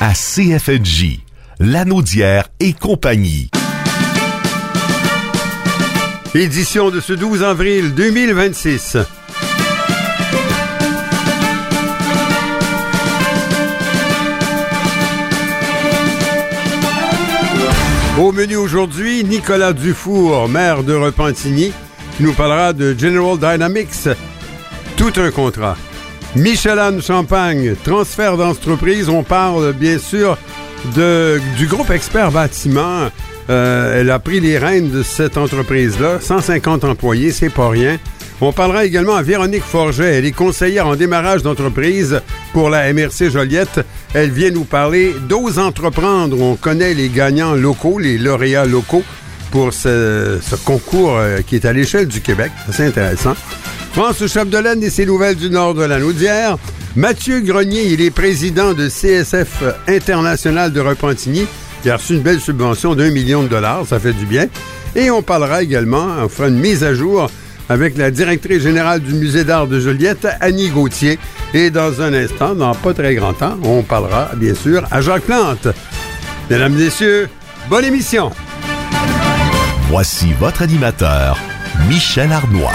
à CFNJ, Lanaudière et compagnie. Édition de ce 12 avril 2026. Au menu aujourd'hui, Nicolas Dufour, maire de Repentigny, qui nous parlera de General Dynamics, tout un contrat. Michel-Anne Champagne, transfert d'entreprise, on parle bien sûr du groupe Expert Bâtiment. Elle a pris les rênes de cette entreprise-là, 150 employés, c'est pas rien. On parlera également à Véronique Forget, elle est conseillère en démarrage d'entreprise pour la MRC Joliette. Elle vient nous parler d'Ose entreprendre. On connaît les gagnants locaux, les lauréats locaux pour ce concours qui est à l'échelle du Québec. C'est intéressant. France Chapdelaine et ses nouvelles du nord de la Naudière. Mathieu Grenier, il est président de CSF International de Repentigny. Il a reçu une belle subvention d'1 million de dollars, ça fait du bien. Et on parlera également, on fera une mise à jour avec la directrice générale du Musée d'art de Joliette, Annie Gauthier. Et dans un instant, dans pas très grand temps, on parlera, bien sûr, à Jacques Plante. Mesdames, Messieurs, bonne émission! Voici votre animateur, Michel Arnois.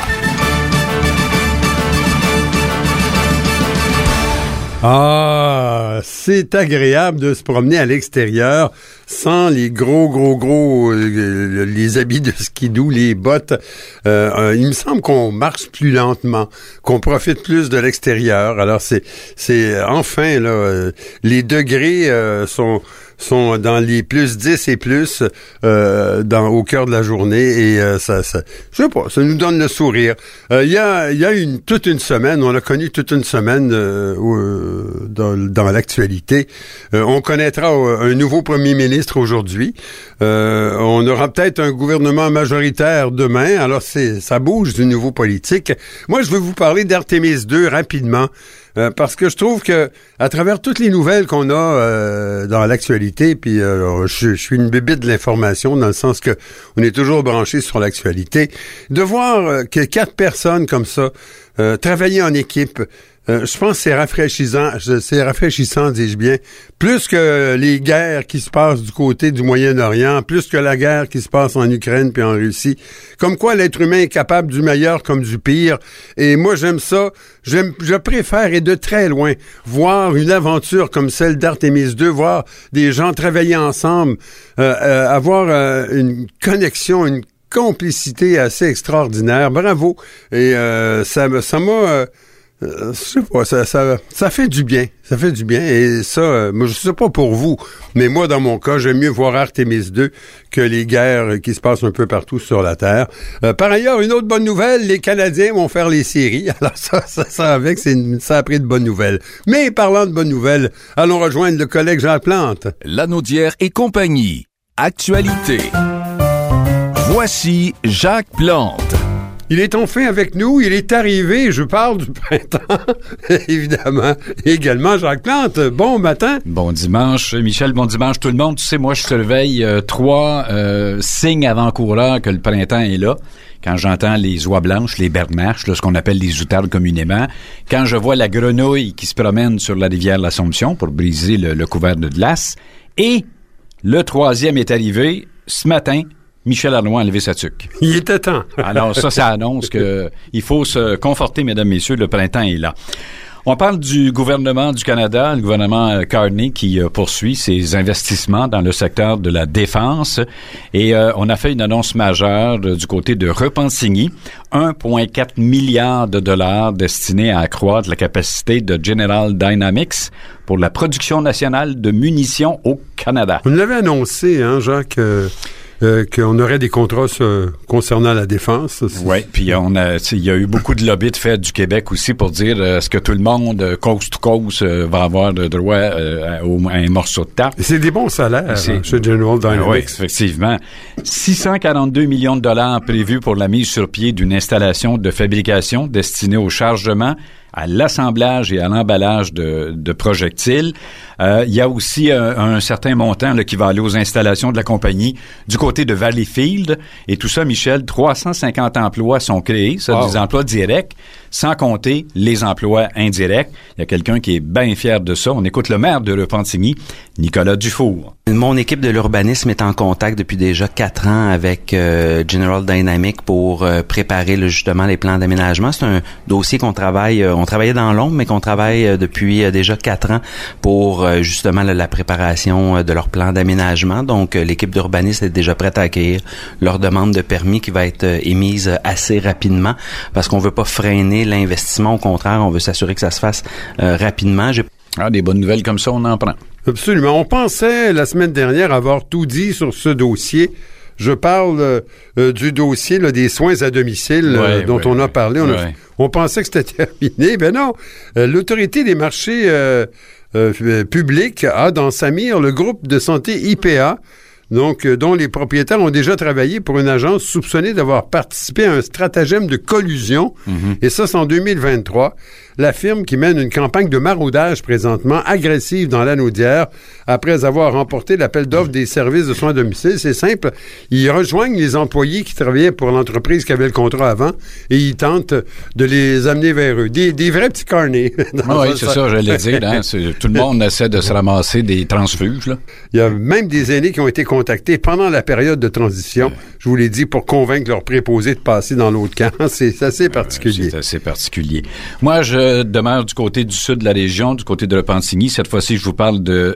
Ah, c'est agréable de se promener à l'extérieur sans les gros, les habits de skidoo, les bottes. Il me semble qu'on marche plus lentement, qu'on profite plus de l'extérieur. Alors c'est enfin là, les degrés sont dans les plus 10 et plus au cœur de la journée et ça je sais pas, ça nous donne le sourire. Il y a toute une semaine, on a connu toute une semaine dans l'actualité. On connaîtra un nouveau premier ministre aujourd'hui. On aura peut-être un gouvernement majoritaire demain. Alors ça bouge du nouveau politique. Moi, je veux vous parler d'Artemis II rapidement. Parce que je trouve que à travers toutes les nouvelles qu'on a dans l'actualité, puis je suis une bébite de l'information dans le sens que on est toujours branché sur l'actualité, de voir que 4 personnes comme ça travailler en équipe, je pense que c'est rafraîchissant, dis-je bien, plus que les guerres qui se passent du côté du Moyen-Orient, plus que la guerre qui se passe en Ukraine puis en Russie. Comme quoi l'être humain est capable du meilleur comme du pire. Et moi, j'aime ça. Je préfère, et de très loin, voir une aventure comme celle d'Artemis II, voir des gens travailler ensemble, avoir une connexion, une complicité assez extraordinaire. Bravo. Et ça m'a... je sais pas, ça fait du bien. Ça fait du bien. Et ça, moi, je sais pas pour vous, mais moi, dans mon cas, j'aime mieux voir Artemis II que les guerres qui se passent un peu partout sur la Terre. Par ailleurs, une autre bonne nouvelle, les Canadiens vont faire les séries. Alors ça a pris de bonnes nouvelles. Mais parlant de bonnes nouvelles, allons rejoindre le collègue Jacques Plante. Lanaudière et compagnie. Actualité. Voici Jacques Plante. Il est enfin avec nous, il est arrivé, je parle du printemps, évidemment, également Jacques Plante. Bon matin. Bon dimanche, Michel, bon dimanche tout le monde. Tu sais, moi, je surveille 3 signes avant-coureurs que le printemps est là. Quand j'entends les oies blanches, les bernaches, ce qu'on appelle les outardes communément. Quand je vois la grenouille qui se promène sur la rivière l'Assomption pour briser le couvert de glace. Et le 3e est arrivé ce matin. Michel Arnois a enlevé sa tuque. Il était temps. Alors ça annonce que il faut se conforter, mesdames, messieurs, le printemps est là. On parle du gouvernement du Canada, le gouvernement Carney qui poursuit ses investissements dans le secteur de la défense et on a fait une annonce majeure du côté de Repentigny, 1,4 milliard de dollars destinés à accroître la capacité de General Dynamics pour la production nationale de munitions au Canada. Vous l'avez annoncé, hein, Jacques, qu'on aurait des contrats concernant la défense. Oui, puis il y a eu beaucoup de lobby de fait du Québec aussi pour dire est-ce que tout le monde, coast to coast, va avoir le droit à un morceau de tarte. C'est des bons salaires chez General Dynamics. Oui, effectivement. 642 millions de dollars prévus pour la mise sur pied d'une installation de fabrication destinée au chargement, à l'assemblage et à l'emballage de projectiles. Il y a aussi un certain montant là, qui va aller aux installations de la compagnie du côté de Valleyfield. Et tout ça, Michel, 350 emplois sont créés, ça, des emplois directs, sans compter les emplois indirects. Il y a quelqu'un qui est bien fier de ça. On écoute le maire de Repentigny, Nicolas Dufour. Mon équipe de l'urbanisme est en contact depuis déjà 4 ans avec General Dynamics pour préparer justement les plans d'aménagement. C'est un dossier qu'on travaille, on travaillait dans l'ombre, mais qu'on travaille depuis déjà 4 ans pour justement la préparation de leur plan d'aménagement. Donc, l'équipe d'urbanisme est déjà prête à accueillir leur demande de permis qui va être émise assez rapidement parce qu'on veut pas freiner l'investissement. Au contraire, on veut s'assurer que ça se fasse rapidement. Des bonnes nouvelles comme ça, on en prend. Absolument. On pensait la semaine dernière avoir tout dit sur ce dossier. Je parle du dossier là, des soins à domicile dont on a parlé. On pensait que c'était terminé. Ben non. L'Autorité des marchés publics a dans sa mire le groupe de santé IPA, donc dont les propriétaires ont déjà travaillé pour une agence soupçonnée d'avoir participé à un stratagème de collusion. Et ça, c'est en 2023. La firme qui mène une campagne de maraudage présentement agressive dans l'Anaudière après avoir remporté l'appel d'offres des services de soins à domicile. C'est simple. Ils rejoignent les employés qui travaillaient pour l'entreprise qui avait le contrat avant et ils tentent de les amener vers eux. Des vrais petits carnets. Oui, c'est ça, j'allais dire. Hein? Tout le monde essaie de se ramasser des transfuges. Là. Il y a même des aînés qui ont été contactés pendant la période de transition, je vous l'ai dit, pour convaincre leurs préposés de passer dans l'autre camp. C'est assez particulier. C'est assez particulier. Moi, je demeure du côté du sud de la région, du côté de Repentigny. Cette fois-ci, je vous parle de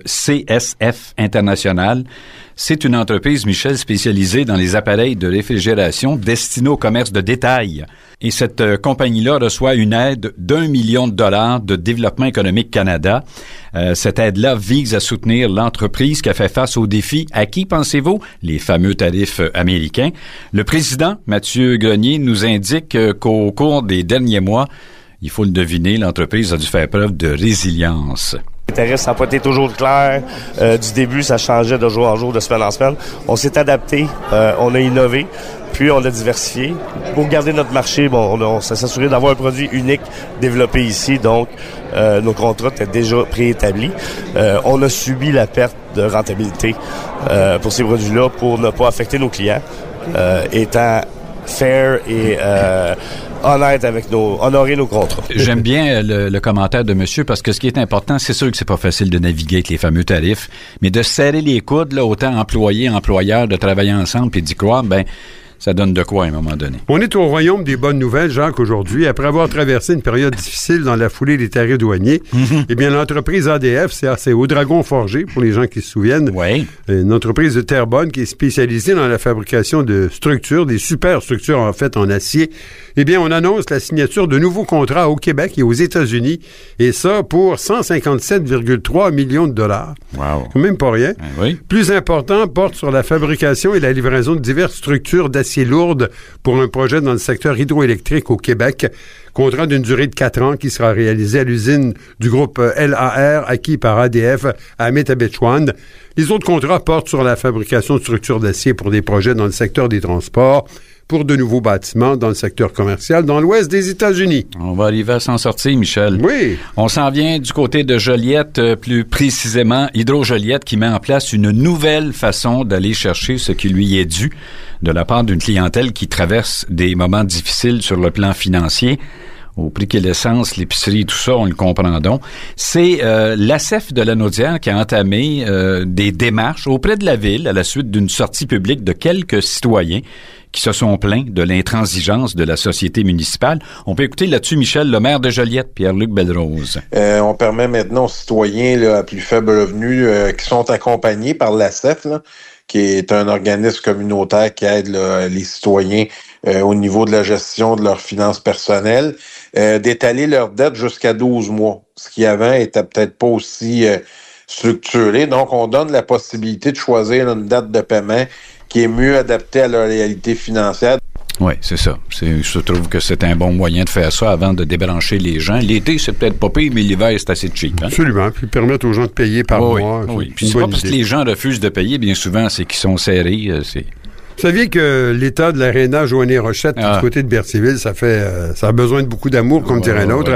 CSF International. C'est une entreprise, Michel, spécialisée dans les appareils de réfrigération destinés au commerce de détail. Et cette compagnie-là reçoit une aide d'1 million de dollars de Développement économique Canada. Cette aide-là vise à soutenir l'entreprise qui a fait face aux défis. À qui pensez-vous? Les fameux tarifs américains. Le président, Mathieu Grenier, nous indique qu'au cours des derniers mois, il faut le deviner, l'entreprise a dû faire preuve de résilience. Les tarifs, ça n'a pas été toujours clair. Du début, ça changeait de jour en jour, de semaine en semaine. On s'est adapté, on a innové, puis on a diversifié. Pour garder notre marché, on s'est assuré d'avoir un produit unique développé ici. Donc, nos contrats étaient déjà préétablis. On a subi la perte de rentabilité pour ces produits-là pour ne pas affecter nos clients, étant fair et honnête avec honorer nos contrats. J'aime bien le commentaire de monsieur parce que ce qui est important, c'est sûr que c'est pas facile de naviguer avec les fameux tarifs, mais de serrer les coudes, là, autant employés, employeurs, de travailler ensemble puis d'y croire, ça donne de quoi à un moment donné. On est au royaume des bonnes nouvelles, Jacques, aujourd'hui. Après avoir traversé une période difficile dans la foulée des tarifs douaniers, eh bien, l'entreprise ADF, c'est au Dragon Forgé, pour les gens qui se souviennent. Oui. Une entreprise de Terrebonne qui est spécialisée dans la fabrication de structures, des superstructures, en fait, en acier. Eh bien, on annonce la signature de nouveaux contrats au Québec et aux États-Unis, et ça pour 157,3 millions de dollars. Wow. C'est même pas rien. Oui. Plus important, porte sur la fabrication et la livraison de diverses structures d'acier lourde pour un projet dans le secteur hydroélectrique au Québec. Contrat d'une durée de 4 ans qui sera réalisé à l'usine du groupe LAR acquis par ADF à Métabetchouan. Les autres contrats portent sur la fabrication de structures d'acier pour des projets dans le secteur des transports, pour de nouveaux bâtiments dans le secteur commercial dans l'ouest des États-Unis. On va arriver à s'en sortir, Michel. Oui. On s'en vient du côté de Joliette, plus précisément Hydro-Joliette, qui met en place une nouvelle façon d'aller chercher ce qui lui est dû de la part d'une clientèle qui traverse des moments difficiles sur le plan financier. Au prix qu'est l'essence, l'épicerie, tout ça, on le comprend donc. C'est l'ACEF de Lanaudière qui a entamé des démarches auprès de la ville à la suite d'une sortie publique de quelques citoyens qui se sont plaints de l'intransigeance de la société municipale. On peut écouter là-dessus Michel, le maire de Joliette, Pierre-Luc Belrose. On permet maintenant aux citoyens là, à plus faible revenu qui sont accompagnés par l'ACEF, là, qui est un organisme communautaire qui aide là, les citoyens au niveau de la gestion de leurs finances personnelles, d'étaler leurs dettes jusqu'à 12 mois, ce qui avant était peut-être pas aussi structuré. Donc, on donne la possibilité de choisir une date de paiement qui est mieux adaptée à leur réalité financière. Oui, c'est ça. Je trouve que c'est un bon moyen de faire ça avant de débrancher les gens. L'été, c'est peut-être pas pire, mais l'hiver, c'est assez cheap. Hein? Absolument. Puis permettre aux gens de payer par mois. Oui. Puis c'est pas parce que les gens refusent de payer, bien souvent, c'est qu'ils sont serrés. Vous saviez que l'état de l'aréna Joannet-Rochette, du côté de Berthierville, ça a besoin de beaucoup d'amour, comme dirait un autre.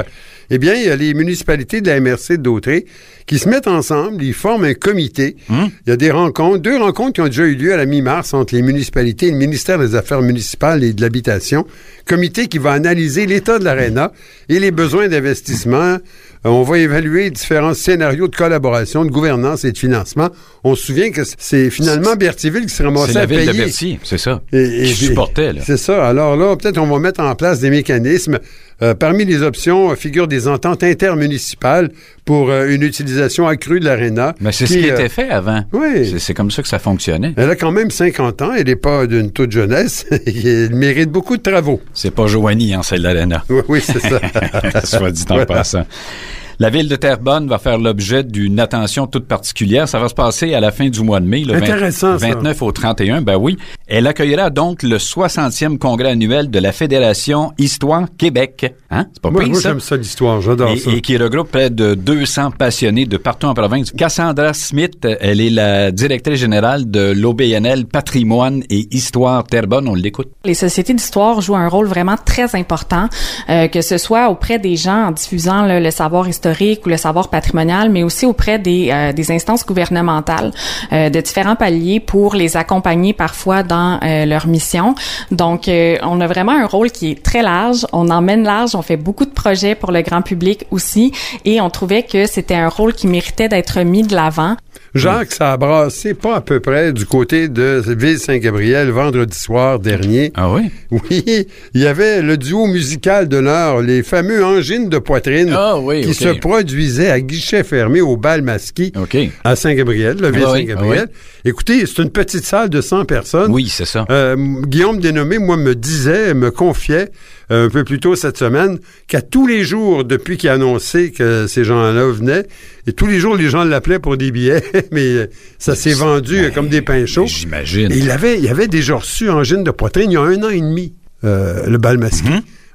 Eh bien, il y a les municipalités de la MRC de Dautrey qui se mettent ensemble, ils forment un comité. Il y a des rencontres, 2 rencontres qui ont déjà eu lieu à la mi-mars entre les municipalités et le ministère des Affaires municipales et de l'Habitation. Comité qui va analyser l'état de l'aréna et les besoins d'investissement. On va évaluer différents scénarios de collaboration, de gouvernance et de financement. On se souvient que c'est finalement Berthieville qui se ramassait à payer. C'est la ville de Berthier, c'est ça. Qui supportait, là. C'est ça. Alors là, peut-être on va mettre en place des mécanismes. Parmi les options figurent des ententes intermunicipales pour une utilisation accrue de l'aréna. Mais c'est ce qui était fait avant. Oui. C'est comme ça que ça fonctionnait. Elle a quand même 50 ans. Elle n'est pas d'une toute jeunesse. Elle mérite beaucoup de travaux. C'est pas Joanie, hein, c'est l'aréna. Oui, c'est ça. Soit dit en passant. La ville de Terrebonne va faire l'objet d'une attention toute particulière. Ça va se passer à la fin du mois de mai, le 29 au 31. Ben oui. Elle accueillera donc le 60e congrès annuel de la Fédération Histoire Québec. Hein? C'est pas pire, moi, ça? J'aime ça, l'histoire. J'adore ça. Et qui regroupe près de 200 passionnés de partout en province. Cassandra Smith, elle est la directrice générale de l'OBNL Patrimoine et Histoire Terrebonne. On l'écoute. Les sociétés d'histoire jouent un rôle vraiment très important, que ce soit auprès des gens en diffusant le savoir historique ou le savoir patrimonial, mais aussi auprès des instances gouvernementales de différents paliers pour les accompagner parfois dans leur mission. Donc, on a vraiment un rôle qui est très large. On emmène large, on fait beaucoup de projets pour le grand public aussi, et on trouvait que c'était un rôle qui méritait d'être mis de l'avant. Jacques, ça a brassé pas à peu près du côté de Ville-Saint-Gabriel vendredi soir dernier. Ah oui? Oui, il y avait le duo musical de l'heure, les fameux angines de poitrine qui se produisaient à guichet fermé au bal Masquis à Saint-Gabriel, la Ville-Saint-Gabriel. Écoutez, c'est une petite salle de 100 personnes. Oui, c'est ça. Guillaume Dénommé, moi, me confiait un peu plus tôt cette semaine qu'à tous les jours, depuis qu'il a annoncé que ces gens-là venaient, et tous les jours, les gens l'appelaient pour des billets, mais ça s'est vendu comme des pains chauds. J'imagine. Et il avait déjà reçu angine de poitrine il y a 1 an et demi, le bal Masquis.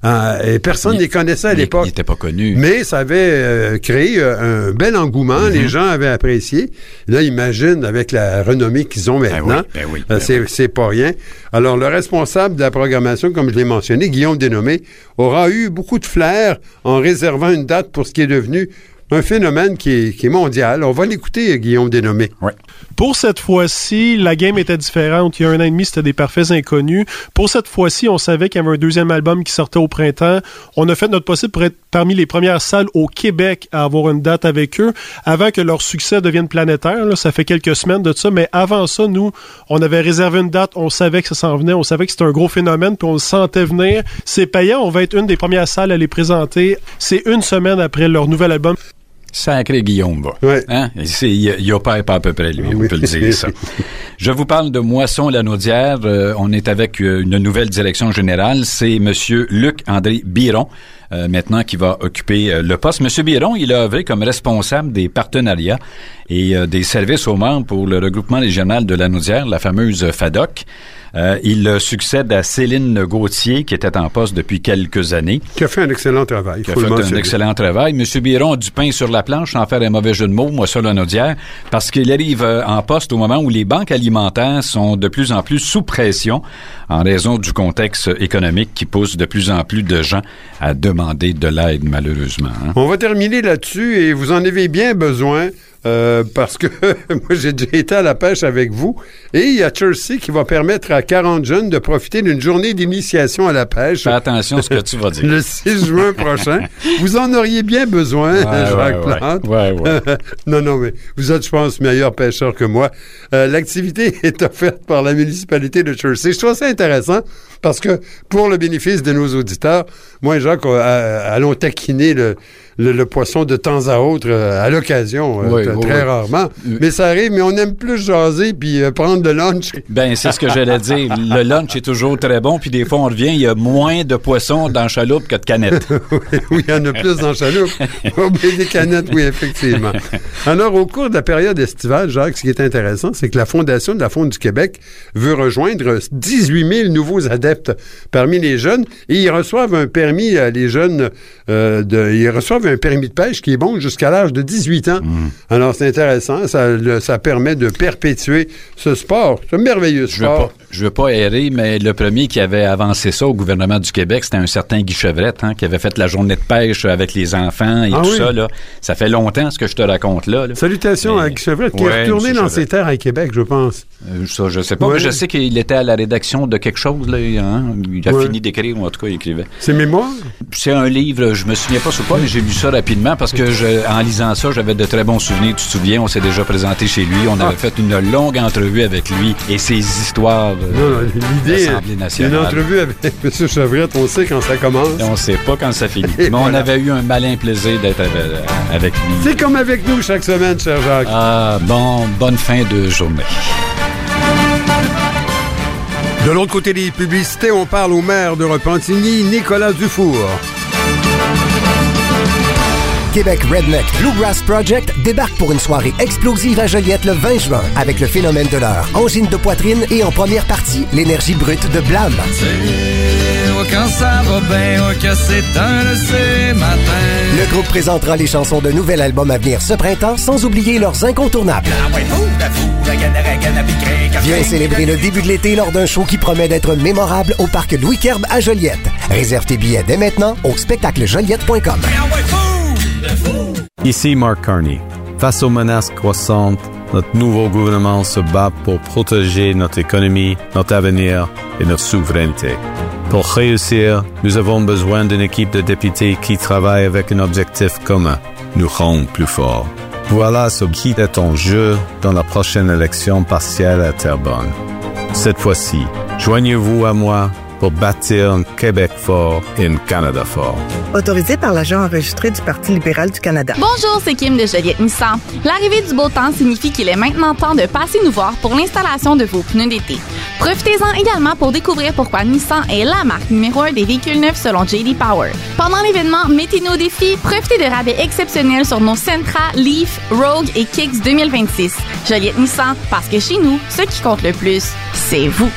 Et personne ne les connaissait à l'époque. Il n'était pas connu. Mais ça avait créé un bel engouement. Les gens avaient apprécié. Là, imagine, avec la renommée qu'ils ont maintenant, c'est pas rien. Alors, le responsable de la programmation, comme je l'ai mentionné, Guillaume Dénommé, aura eu beaucoup de flair en réservant une date pour ce qui est devenu un phénomène qui est mondial. On va l'écouter, Guillaume Dénommé. Ouais. Pour cette fois-ci, la game était différente. Il y a 1 an et demi, c'était des parfaits inconnus. Pour cette fois-ci, on savait qu'il y avait un 2e album qui sortait au printemps. On a fait notre possible pour être parmi les premières salles au Québec à avoir une date avec eux, avant que leur succès devienne planétaire. Là, ça fait quelques semaines de ça, mais avant ça, nous, on avait réservé une date, on savait que ça s'en venait, on savait que c'était un gros phénomène, puis on le sentait venir. C'est payant, on va être une des premières salles à les présenter. C'est 1 semaine après leur nouvel album. Sacré Guillaume, va. Ouais. Hein? Il opère pas à peu près, lui, on peut le dire, ça. Je vous parle de Moisson-Lanaudière. On est avec une nouvelle direction générale. C'est Monsieur Luc-André Biron, maintenant, qui va occuper le poste. Monsieur Biron, il a œuvré comme responsable des partenariats et des services aux membres pour le regroupement régional de Lanaudière, la fameuse FADOC. Il succède à Céline Gauthier, qui était en poste depuis quelques années. Qui a fait un excellent travail. Qui a fait un excellent travail. Monsieur Biron a du pain sur la planche, sans faire un mauvais jeu de mots, moi, sur Lanaudière, parce qu'il arrive en poste au moment où les banques alimentaires sont de plus en plus sous pression en raison du contexte économique qui pousse de plus en plus de gens à demander de l'aide, malheureusement. Hein? On va terminer là-dessus et vous en avez bien besoin. Parce que moi, j'ai déjà été à la pêche avec vous et il y a Chelsea qui va permettre à 40 jeunes de profiter d'une journée d'initiation à la pêche. Fais attention à ce que tu vas dire. Le 6 juin prochain. Vous en auriez bien besoin, Jacques Plante. Ouais. Non, mais vous êtes, je pense, meilleur pêcheur que moi. L'activité est offerte par la municipalité de Chelsea. Je trouve ça intéressant parce que, pour le bénéfice de nos auditeurs, moi et Jacques, allons taquiner le poisson de temps à autre à l'occasion, très rarement. Mais ça arrive, mais on aime plus jaser puis prendre le lunch. Ben, c'est ce que j'allais dire. Le lunch est toujours très bon, puis des fois, on revient, il y a moins de poissons dans la chaloupe que de canettes. Oui, il y en a plus dans la chaloupe. Des canettes, oui, effectivement. Alors, au cours de la période estivale, Jacques, ce qui est intéressant, c'est que la Fondation de la Faune du Québec veut rejoindre 18 000 nouveaux adeptes parmi les jeunes et ils reçoivent un permis, les jeunes, ils reçoivent un permis de pêche qui est bon jusqu'à l'âge de 18 ans. Alors, c'est intéressant. Ça permet de perpétuer ce sport, ce merveilleux sport. Je veux pas errer, mais le premier qui avait avancé ça au gouvernement du Québec, c'était un certain Guy Chevrette, qui avait fait la journée de pêche avec les enfants et tout ça. Là. Ça fait longtemps, ce que je te raconte là. Salutations à Guy Chevrette, qui est retourné dans ses terres à Québec, je pense. Ça, je sais pas, mais je sais qu'il était à la rédaction de quelque chose. Là, il a fini d'écrire, ou en tout cas, il écrivait. C'est mémoire? C'est un livre, je me souviens pas sur quoi, mais j'ai lu ça rapidement parce que en lisant ça, j'avais de très bons souvenirs. Tu te souviens, on s'est déjà présenté chez lui, on avait fait une longue entrevue avec lui et ses histoires de l'Assemblée nationale. Une entrevue avec M. Chevrette, on sait quand ça commence. Et on sait pas quand ça finit. Mais on avait eu un malin plaisir d'être avec lui. C'est comme avec nous chaque semaine, cher Jacques. Bonne fin de journée. De l'autre côté des publicités, on parle au maire de Repentigny, Nicolas Dufour. Québec Redneck Bluegrass Project débarque pour une soirée explosive à Joliette le 20 juin avec le phénomène de l'heure, angine de poitrine et en première partie, l'énergie brute de Blam. Quand ça va bien, que c'est un lundi matin. Le groupe présentera les chansons de nouvel album à venir ce printemps, sans oublier leurs incontournables. Viens célébrer le début de l'été lors d'un show qui promet d'être mémorable au parc Louis Kerb à Joliette. Réserve tes billets dès maintenant au spectaclejoliette.com. Ici Mark Carney. Face aux menaces croissantes, notre nouveau gouvernement se bat pour protéger notre économie, notre avenir et notre souveraineté. Pour réussir, nous avons besoin d'une équipe de députés qui travaille avec un objectif commun, nous rendre plus forts. Voilà ce qui est en jeu dans la prochaine élection partielle à Terrebonne. Cette fois-ci, joignez-vous à moi pour bâtir un Québec fort et un Canada fort. Autorisé par l'agent enregistré du Parti libéral du Canada. Bonjour, c'est Kim de Joliette Nissan. L'arrivée du beau temps signifie qu'il est maintenant temps de passer nous voir pour l'installation de vos pneus d'été. Profitez-en également pour découvrir pourquoi Nissan est la marque numéro 1 des véhicules neufs selon J.D. Power. Pendant l'événement, mettez-nous au défi, profitez de rabais exceptionnels sur nos Sentra, Leaf, Rogue et Kicks 2026. Joliette Nissan, parce que chez nous, ce qui compte le plus, c'est vous.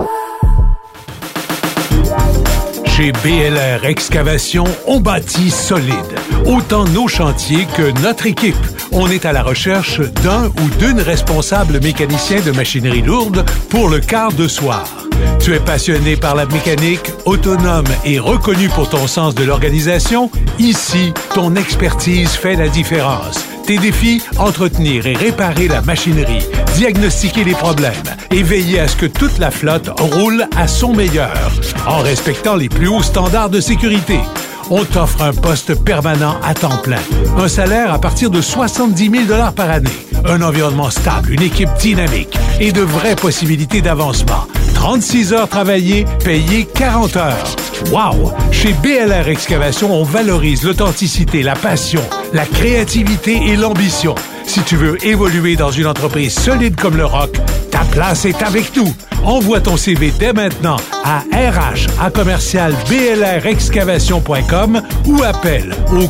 Chez BLR Excavation, on bâtit solide. Autant nos chantiers que notre équipe. On est à la recherche d'un ou d'une responsable mécanicien de machinerie lourde pour le quart de soir. Tu es passionné par la mécanique, autonome et reconnu pour ton sens de l'organisation? Ici, ton expertise fait la différence. Tes défis, entretenir et réparer la machinerie, diagnostiquer les problèmes et veiller à ce que toute la flotte roule à son meilleur, en respectant les plus hauts standards de sécurité. On t'offre un poste permanent à temps plein, un salaire à partir de 70 000 par année, un environnement stable, une équipe dynamique et de vraies possibilités d'avancement. 36 heures travaillées, payées 40 heures. Wow! Chez BLR Excavation, on valorise l'authenticité, la passion, la créativité et l'ambition. Si tu veux évoluer dans une entreprise solide comme le Rock, ta place est avec nous. Envoie ton CV dès maintenant à rh@blrexcavation.com ou appelle au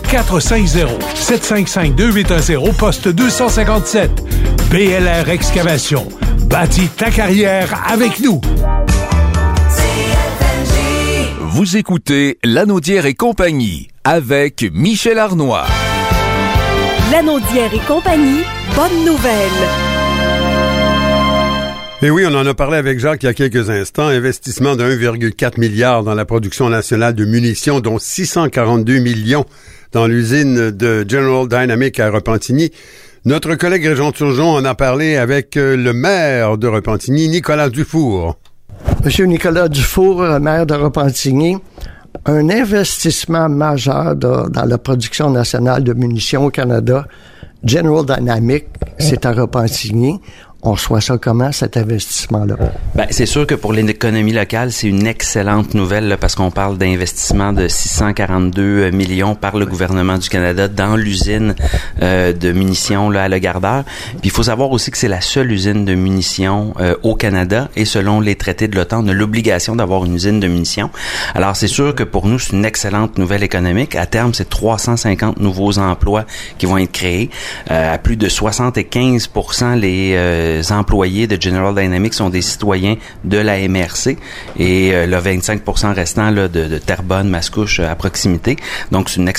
450-755-2810 poste 257. BLR Excavation. Bâtis ta carrière avec nous. Vous écoutez Lanaudière et compagnie avec Michel Arnois. Lanaudière et compagnie, bonne nouvelle. Et oui, on en a parlé avec Jacques il y a quelques instants. Investissement de 1,4 milliard dans la production nationale de munitions, dont 642 millions dans l'usine de General Dynamics à Repentigny. Notre collègue Régent Turgeon en a parlé avec le maire de Repentigny, Nicolas Dufour. Monsieur Nicolas Dufour, maire de Repentigny, un investissement majeur dans la production nationale de munitions au Canada. General Dynamics, c'est à Repentigny. On reçoit ça comment, cet investissement-là? Ben, c'est sûr que pour l'économie locale, c'est une excellente nouvelle là, parce qu'on parle d'investissement de 642 millions par le gouvernement du Canada dans l'usine de munitions là, à Le Gardeur. Puis il faut savoir aussi que c'est la seule usine de munitions au Canada et selon les traités de l'OTAN, on a l'obligation d'avoir une usine de munitions. Alors c'est sûr que pour nous, c'est une excellente nouvelle économique. À terme, c'est 350 nouveaux emplois qui vont être créés. À plus de 75% les employés de General Dynamics sont des citoyens de la MRC et le 25% restant là, de Terrebonne, Mascouche à proximité. Donc, c'est une excellente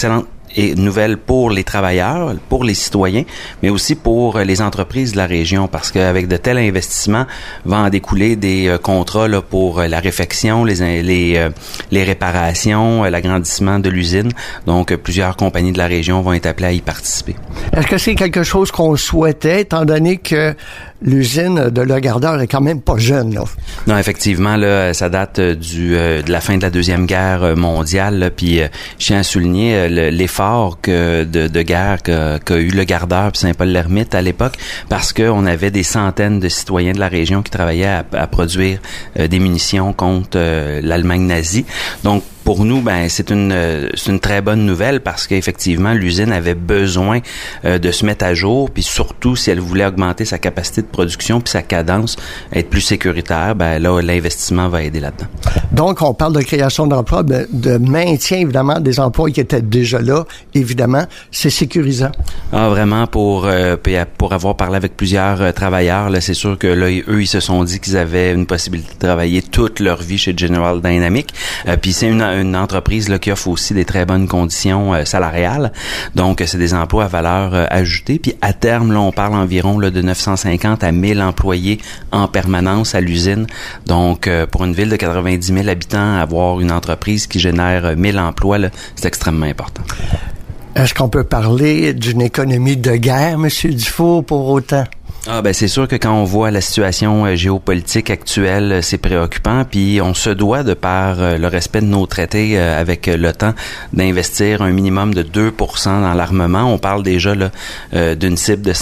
nouvelle pour les travailleurs, pour les citoyens, mais aussi pour les entreprises de la région, parce qu'avec de tels investissements va en découler des contrats là, pour la réfection, les réparations, l'agrandissement de l'usine. Donc, plusieurs compagnies de la région vont être appelées à y participer. Est-ce que c'est quelque chose qu'on souhaitait, étant donné que l'usine de Lagardère est quand même pas jeune, là? Non, effectivement, là, ça date de la fin de la Deuxième Guerre mondiale, là, puis je tiens à souligner l'effort de guerre qu'a eu Lagardère puis Saint-Paul-l'Ermite à l'époque, parce qu'on avait des centaines de citoyens de la région qui travaillaient à produire des munitions contre l'Allemagne nazie. Donc, pour nous, c'est une très bonne nouvelle parce qu'effectivement, l'usine avait besoin de se mettre à jour, puis surtout, si elle voulait augmenter sa capacité de production puis sa cadence, être plus sécuritaire, là, l'investissement va aider là-dedans. Donc, on parle de création d'emplois, de maintien, évidemment, des emplois qui étaient déjà là, évidemment. C'est sécurisant. Ah, vraiment, pour avoir parlé avec plusieurs travailleurs, là, c'est sûr que là, eux, ils se sont dit qu'ils avaient une possibilité de travailler toute leur vie chez General Dynamics. Puis c'est une entreprise là, qui offre aussi des très bonnes conditions salariales. Donc, c'est des emplois à valeur ajoutée. Puis à terme, là, on parle environ là, de 950 à 1000 employés en permanence à l'usine. Donc, pour une ville de 90 000 habitants, avoir une entreprise qui génère 1000 emplois, là, c'est extrêmement important. Est-ce qu'on peut parler d'une économie de guerre, M. Dufault, pour autant? Ah, c'est sûr que quand on voit la situation géopolitique actuelle, c'est préoccupant, puis on se doit, de par le respect de nos traités avec l'OTAN, d'investir un minimum de 2% dans l'armement. On parle déjà là d'une cible de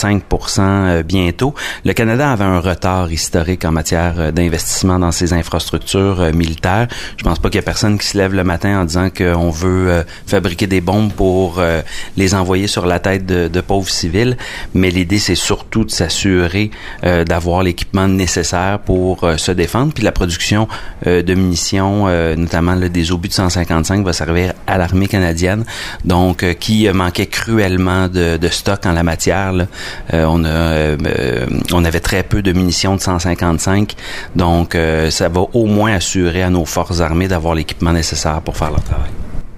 5% bientôt. Le Canada avait un retard historique en matière d'investissement dans ses infrastructures militaires. Je pense pas qu'il y a personne qui se lève le matin en disant qu'on veut fabriquer des bombes pour les envoyer sur la tête de pauvres civils, mais l'idée, c'est surtout de s'assurer d'avoir l'équipement nécessaire pour se défendre. Puis la production de munitions, notamment là, des obus de 155, va servir à l'armée canadienne, donc qui manquait cruellement de stock en la matière. Là. On avait très peu de munitions de 155, donc ça va au moins assurer à nos forces armées d'avoir l'équipement nécessaire pour faire leur travail.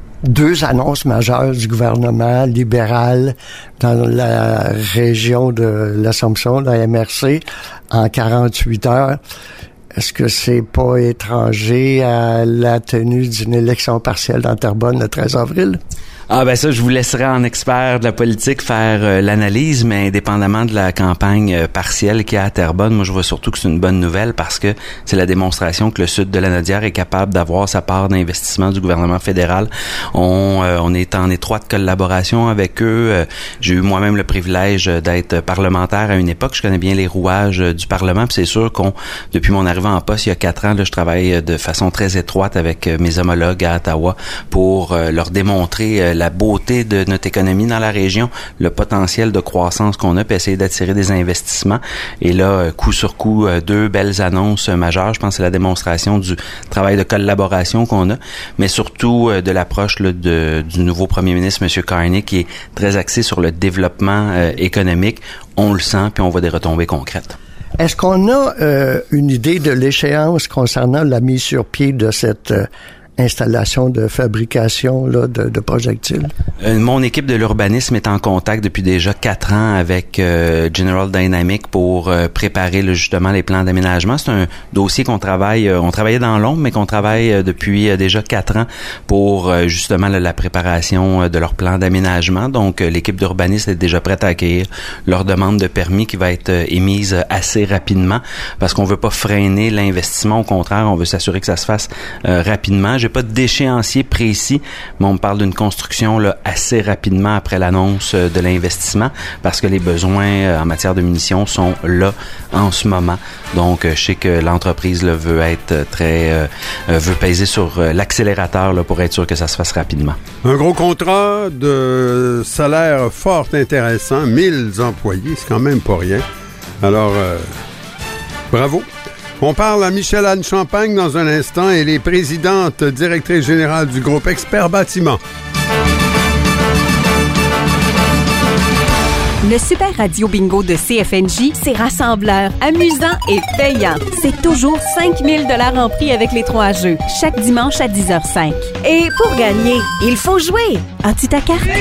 2 annonces majeures du gouvernement libéral dans la région de l'Assomption, de la MRC, en 48 heures. Est-ce que c'est pas étranger à la tenue d'une élection partielle dans Terrebonne le 13 avril? Ah ça, je vous laisserai en expert de la politique faire l'analyse, mais indépendamment de la campagne partielle qu'il y a à Terrebonne, moi je vois surtout que c'est une bonne nouvelle parce que c'est la démonstration que le sud de la Naudière est capable d'avoir sa part d'investissement du gouvernement fédéral. On est en étroite collaboration avec eux. J'ai eu moi-même le privilège d'être parlementaire à une époque. Je connais bien les rouages du Parlement, puis c'est sûr depuis mon arrivée en poste il y a 4 ans, là, je travaille de façon très étroite avec mes homologues à Ottawa pour leur démontrer la beauté de notre économie dans la région, le potentiel de croissance qu'on a, puis essayer d'attirer des investissements. Et là, coup sur coup, 2 belles annonces majeures. Je pense que c'est la démonstration du travail de collaboration qu'on a, mais surtout de l'approche là, du nouveau premier ministre, M. Carney, qui est très axé sur le développement économique. On le sent, puis on voit des retombées concrètes. Est-ce qu'on a une idée de l'échéance concernant la mise sur pied de cette installation de fabrication là, de projectiles? Mon équipe de l'urbanisme est en contact depuis déjà 4 ans avec General Dynamics pour préparer là, justement les plans d'aménagement. C'est un dossier qu'on travaille, on travaillait dans l'ombre, mais qu'on travaille depuis déjà 4 ans pour justement là, la préparation de leur plan d'aménagement. Donc, l'équipe d'urbanisme est déjà prête à accueillir leur demande de permis qui va être émise assez rapidement parce qu'on veut pas freiner l'investissement. Au contraire, on veut s'assurer que ça se fasse rapidement. J'ai pas d'échéancier précis, mais on me parle d'une construction là, assez rapidement après l'annonce de l'investissement parce que les besoins en matière de munitions sont là en ce moment. Donc, je sais que l'entreprise là, veut peser sur l'accélérateur là, pour être sûr que ça se fasse rapidement. Un gros contrat de salaire fort intéressant, 1000 employés, c'est quand même pas rien. Alors, bravo. On parle à Michel-Anne Champagne dans un instant. Elle est présidente directrice générale du groupe Expert Bâtiment. Le Super Radio Bingo de CFNJ, c'est rassembleur, amusant et payant. C'est toujours 5 000 $ en prix avec les 3 jeux, chaque dimanche à 10h05. Et pour gagner, il faut jouer. As-tu ta carte?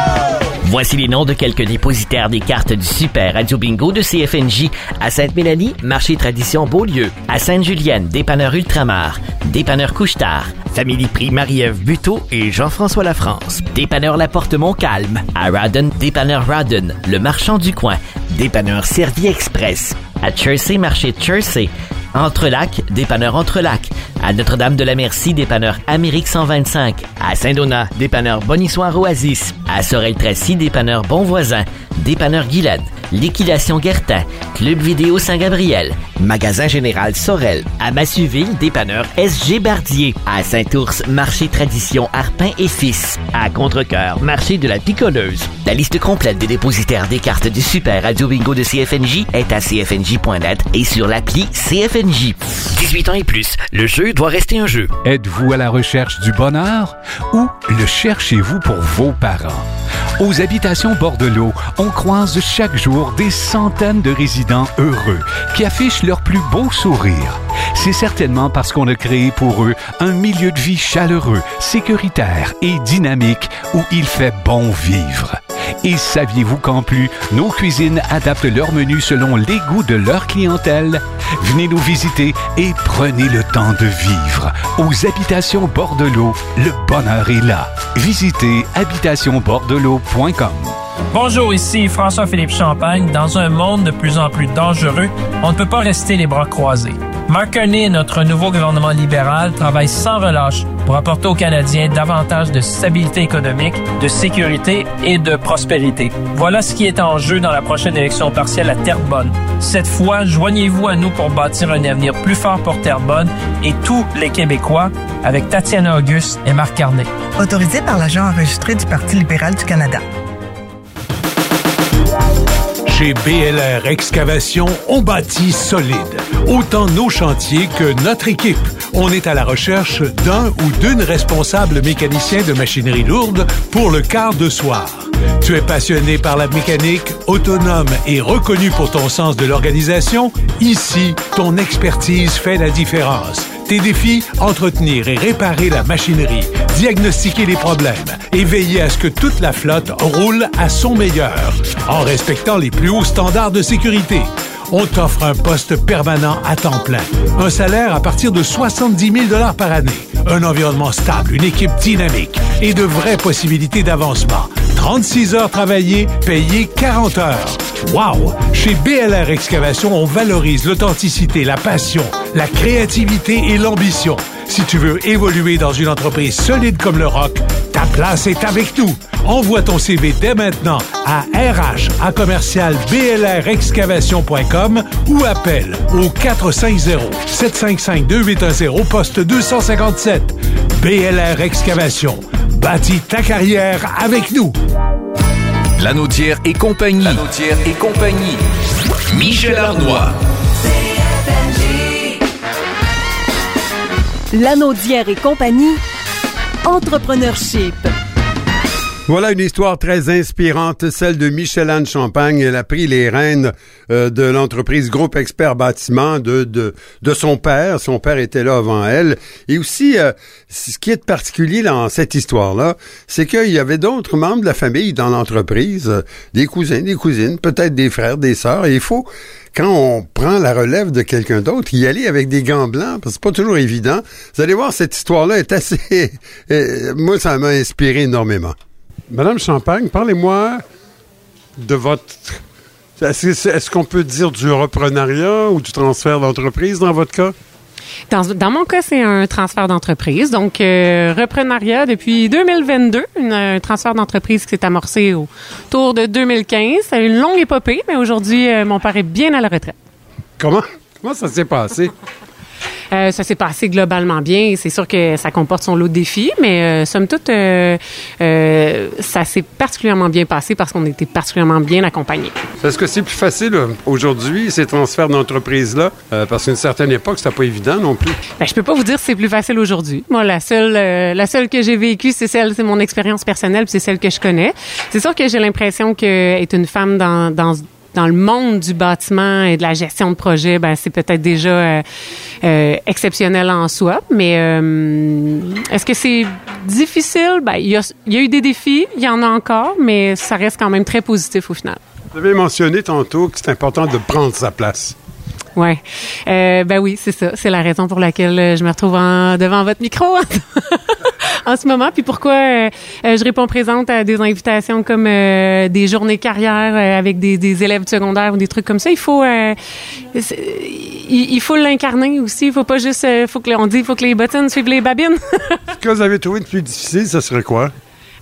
Voici les noms de quelques dépositaires des cartes du Super Radio Bingo de CFNJ. À Sainte-Mélanie, Marché Tradition Beaulieu. À Sainte-Julienne, Dépanneur Ultramar. Dépanneur Couche-Tard. Famille-Prix Marie-Ève Buteau et Jean-François Lafrance. Dépanneur La Porte-Montcalm. À Rawdon, Dépanneur Rawdon. Le Marchand du Coin. Dépanneur Servie Express. À Chersey, Marché Chersey. Entrelac, Dépanneur Entrelac. À Notre-Dame-de-la-Merci, Dépanneur Amérique 125. À Saint-Donat, Dépanneur Bonissoir Oasis. À Sorel-Tracy, Dépanneur Bonvoisin. Dépanneur Guylaine. Liquidation Guertin. Club Vidéo Saint-Gabriel. Magasin Général Sorel. À Massuville, Dépanneur SG Bardier. À Saint-Ours, Marché Tradition Arpin et Fils. À Contrecœur, Marché de la Picoleuse. La liste complète des dépositaires des cartes du Super Radio Bingo de CFNJ est à cfnj.net et sur l'appli CFNJ. 18 ans et plus, le jeu doit rester un jeu. Êtes-vous à la recherche du bonheur ou le cherchez-vous pour vos parents? Aux Habitations Bordelot, on croise chaque jour des centaines de résidents heureux qui affichent leur plus beau sourire. C'est certainement parce qu'on a créé pour eux un milieu de vie chaleureux, sécuritaire et dynamique où il fait bon vivre. Et saviez-vous qu'en plus, nos cuisines adaptent leur menu selon les goûts de leur clientèle? Venez nous visiter et prenez le temps de vivre. Aux Habitations Bordelot, le bonheur est là. Visitez habitationbordelot.com. Bonjour, ici François-Philippe Champagne. Dans un monde de plus en plus dangereux, on ne peut pas rester les bras croisés. Mark Carney et notre nouveau gouvernement libéral travaillent sans relâche pour apporter aux Canadiens davantage de stabilité économique, de sécurité et de prospérité. Voilà ce qui est en jeu dans la prochaine élection partielle à Terrebonne. Cette fois, joignez-vous à nous pour bâtir un avenir plus fort pour Terrebonne et tous les Québécois avec Tatiana Auguste et Mark Carney. Autorisé par l'agent enregistré du Parti libéral du Canada. Chez BLR Excavation, on bâtit solide. Autant nos chantiers que notre équipe. On est à la recherche d'un ou d'une responsable mécanicien de machinerie lourde pour le quart de soir. Tu es passionné par la mécanique, autonome et reconnu pour ton sens de l'organisation? Ici, ton expertise fait la différence. Tes défis, entretenir et réparer la machinerie, diagnostiquer les problèmes et veiller à ce que toute la flotte roule à son meilleur, en respectant les plus hauts standards de sécurité. On t'offre un poste permanent à temps plein, un salaire à partir de 70 000 $ par année, un environnement stable, une équipe dynamique et de vraies possibilités d'avancement. 36 heures travaillées, payées 40 heures. Wow! Chez BLR Excavation, on valorise l'authenticité, la passion, la créativité et l'ambition. Si tu veux évoluer dans une entreprise solide comme le Rock, ta place est avec nous. Envoie ton CV dès maintenant à rh@blrexcavation.com ou appelle au 450-755-2810 poste 257. BLR Excavation. Bâtis ta carrière avec nous. Lanaudière et compagnie. Lanaudière et compagnie. Michel Arnois. Lanaudière et compagnie. Entrepreneurship. Voilà une histoire très inspirante, celle de Michel-Anne Champagne. Elle a pris les rênes de l'entreprise Groupe Expert Bâtiment de son père. Son père était là avant elle. Et aussi, ce qui est de particulier dans cette histoire-là, c'est qu'il y avait d'autres membres de la famille dans l'entreprise, des cousins, des cousines, peut-être des frères, des sœurs. Et il faut, quand on prend la relève de quelqu'un d'autre, y aller avec des gants blancs, parce que c'est pas toujours évident. Vous allez voir, cette histoire-là est assez... moi, ça m'a inspiré énormément. Madame Champagne, parlez-moi de votre... Est-ce qu'on peut dire du reprenariat ou du transfert d'entreprise dans votre cas? Dans mon cas, c'est un transfert d'entreprise. Donc, reprenariat depuis 2022, un transfert d'entreprise qui s'est amorcé autour de 2015. C'est une longue épopée, mais aujourd'hui, mon père est bien à la retraite. Comment ça s'est passé? Ça s'est passé globalement bien. C'est sûr que ça comporte son lot de défis, mais somme toute, ça s'est particulièrement bien passé parce qu'on était particulièrement bien accompagnés. Est-ce que c'est plus facile aujourd'hui, ces transferts d'entreprise-là? Parce qu'à une certaine époque, c'était pas évident non plus. Ben, je peux pas vous dire si c'est plus facile aujourd'hui. Moi, la seule que j'ai vécue, c'est mon expérience personnelle, puis c'est celle que je connais. C'est sûr que j'ai l'impression qu'être une femme dans le monde du bâtiment et de la gestion de projet, ben c'est peut-être déjà exceptionnel en soi. Mais est-ce que c'est difficile? Ben il y a eu des défis, il y en a encore, mais ça reste quand même très positif au final. Vous avez mentionné tantôt que c'est important de prendre sa place. Ouais, ben oui, c'est ça. C'est la raison pour laquelle je me retrouve devant votre micro en ce moment. Puis pourquoi je réponds présente à des invitations comme des journées carrière avec des élèves secondaires ou des trucs comme ça. Il faut l'incarner aussi. Il faut pas juste, faut que les bottines suivent les babines. Ce que vous avez trouvé de plus difficile, ça serait quoi?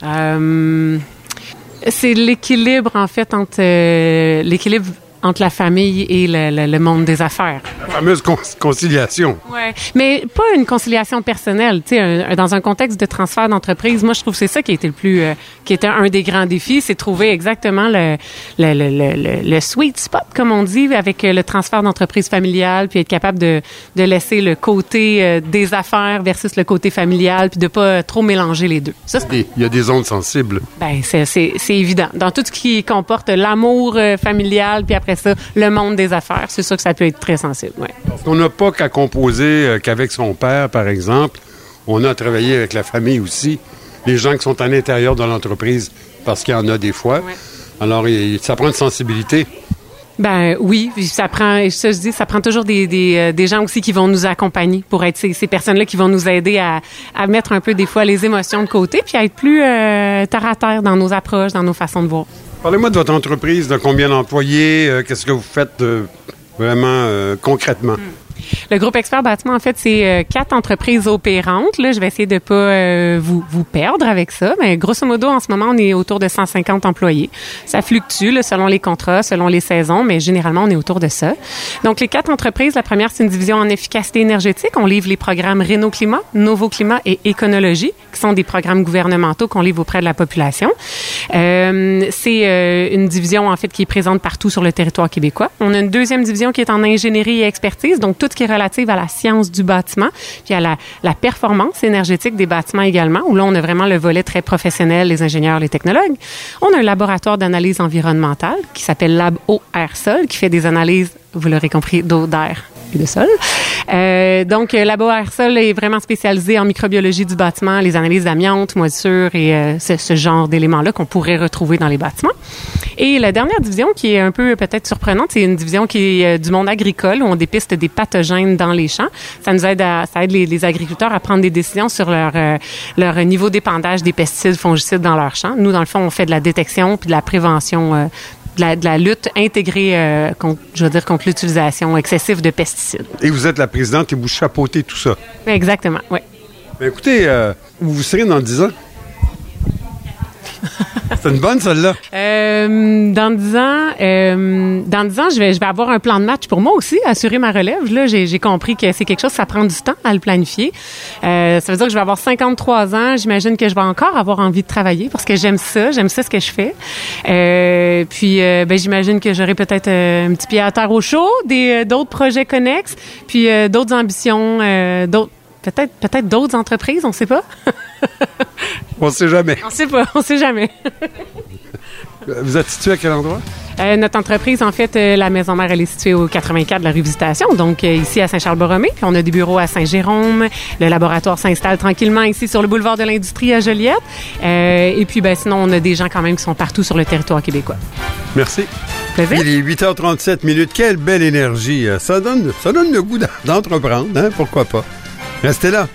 C'est l'équilibre en fait entre la famille et le monde des affaires. La fameuse conciliation. Ouais, mais pas une conciliation personnelle. Tu sais, dans un contexte de transfert d'entreprise, moi je trouve que c'est ça qui a été qui était un des grands défis, c'est trouver exactement le sweet spot, comme on dit, avec le transfert d'entreprise familiale, puis être capable de laisser le côté des affaires versus le côté familial, puis de pas trop mélanger les deux. Ça, il y a des zones sensibles. Ben c'est évident. Dans tout ce qui comporte l'amour familial, puis après ça, le monde des affaires, c'est sûr que ça peut être très sensible. Ouais. Parce qu'on n'a pas qu'à composer qu'avec son père, par exemple. On a travaillé avec la famille aussi. Les gens qui sont à l'intérieur de l'entreprise, parce qu'il y en a des fois. Ouais. Alors, ça prend une sensibilité. Ben oui, ça prend toujours des gens aussi qui vont nous accompagner pour être ces personnes-là qui vont nous aider à mettre un peu des fois les émotions de côté puis à être plus terre à terre dans nos approches, dans nos façons de voir. Parlez-moi de votre entreprise, de combien d'employés, qu'est-ce que vous faites vraiment concrètement? Le groupe Expert Bâtiment, en fait, c'est 4 entreprises opérantes. Là, je vais essayer de pas vous perdre avec ça. Mais grosso modo, en ce moment, on est autour de 150 employés. Ça fluctue là, selon les contrats, selon les saisons, mais généralement, on est autour de ça. Donc, les 4 entreprises, la première, c'est une division en efficacité énergétique. On livre les programmes Réno-Climat, Novo-Climat et Éconologie, qui sont des programmes gouvernementaux qu'on livre auprès de la population. C'est une division, en fait, qui est présente partout sur le territoire québécois. On a une deuxième division qui est en ingénierie et expertise, donc tout ce qui est relative à la science du bâtiment, puis à la performance énergétique des bâtiments également, où là, on a vraiment le volet très professionnel, les ingénieurs, les technologues. On a un laboratoire d'analyse environnementale qui s'appelle Lab Eau Air Sol, qui fait des analyses, vous l'aurez compris, d'eau, d'air et de sol. Donc, Labo Air Sol est vraiment spécialisé en microbiologie du bâtiment, les analyses d'amiante, moisissure et ce genre d'éléments-là qu'on pourrait retrouver dans les bâtiments. Et la dernière division, qui est un peu peut-être surprenante, c'est une division qui est du monde agricole, où on dépiste des pathogènes dans les champs. Ça nous aide ça aide les agriculteurs à prendre des décisions sur leur niveau d'épandage des pesticides, fongicides dans leurs champs. Nous, dans le fond, on fait de la détection puis de la prévention de la lutte intégrée contre l'utilisation excessive de pesticides. Et vous êtes la présidente et vous chapeautez tout ça. Exactement, oui. Ben écoutez, où vous serez dans 10 ans? C'est une bonne, celle-là. Dans 10 ans, je vais avoir un plan de match pour moi aussi, assurer ma relève. Là, j'ai compris que c'est quelque chose, ça prend du temps à le planifier. Ça veut dire que je vais avoir 53 ans. J'imagine que je vais encore avoir envie de travailler parce que j'aime ça ce que je fais. Puis, j'imagine que j'aurai peut-être un petit pied à terre au chaud, d'autres projets connexes, puis d'autres ambitions, peut-être d'autres entreprises, on ne sait pas. On sait jamais. On sait jamais. Vous êtes situé à quel endroit? Notre entreprise, en fait, la maison mère, elle est située au 84 de la rue Visitation, donc ici à Saint-Charles-Borromée. Puis on a des bureaux à Saint-Jérôme. Le laboratoire s'installe tranquillement ici sur le boulevard de l'Industrie à Joliette. Et puis, sinon, on a des gens quand même qui sont partout sur le territoire québécois. Merci. Plaisir. Il est 8h37. Quelle belle énergie. Ça donne le goût d'entreprendre, hein? Pourquoi pas? Restez là.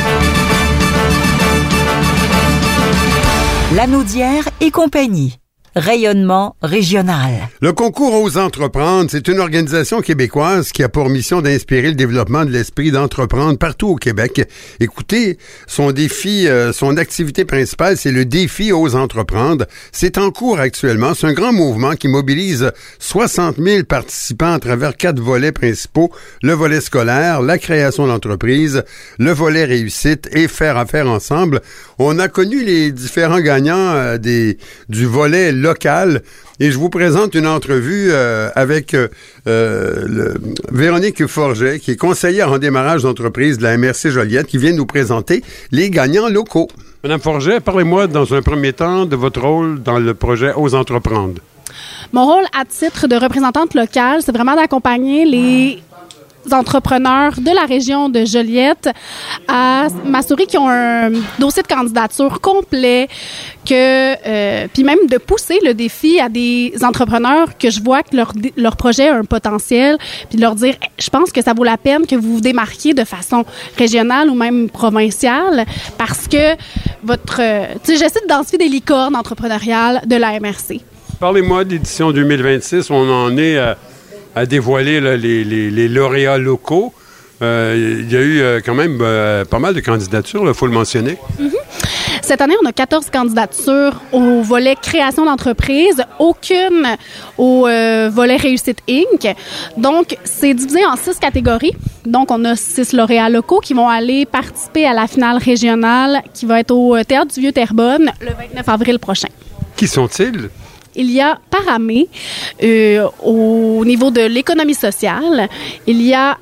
Lanaudière et compagnie. rayonnement régional. Le concours Ose entreprendre, c'est une organisation québécoise qui a pour mission d'inspirer le développement de l'esprit d'entreprendre partout au Québec. Écoutez, son défi, son activité principale, c'est le défi Ose entreprendre. C'est en cours actuellement. C'est un grand mouvement qui mobilise 60 000 participants à travers 4 volets principaux. Le volet scolaire, la création d'entreprise, le volet réussite et faire affaire ensemble. On a connu les différents gagnants du volet local et je vous présente une entrevue avec Véronique Forget, qui est conseillère en démarrage d'entreprise de la MRC Joliette, qui vient nous présenter les gagnants locaux. Madame Forget, parlez-moi dans un premier temps de votre rôle dans le projet Ose entreprendre. Mon rôle à titre de représentante locale, c'est vraiment d'accompagner les entrepreneurs de la région de Joliette à m'assurer qu'ils ont un dossier de candidature complet, puis même de pousser le défi à des entrepreneurs que je vois que leur projet a un potentiel, puis de leur dire, je pense que ça vaut la peine que vous vous démarquiez de façon régionale ou même provinciale, parce que j'essaie d'identifier des licornes entrepreneuriales de la MRC. Parlez-moi de l'édition 2026, on en est à dévoiler là, les lauréats locaux. Il y a eu quand même pas mal de candidatures, il faut le mentionner. Mm-hmm. Cette année, on a 14 candidatures au volet création d'entreprise, aucune au volet réussite Inc. Donc, c'est divisé en 6 catégories. Donc, on a 6 lauréats locaux qui vont aller participer à la finale régionale qui va être au Théâtre du Vieux-Terrebonne le 29 avril prochain. Qui sont-ils? Il y a Paramé au niveau de l'économie sociale. Il y a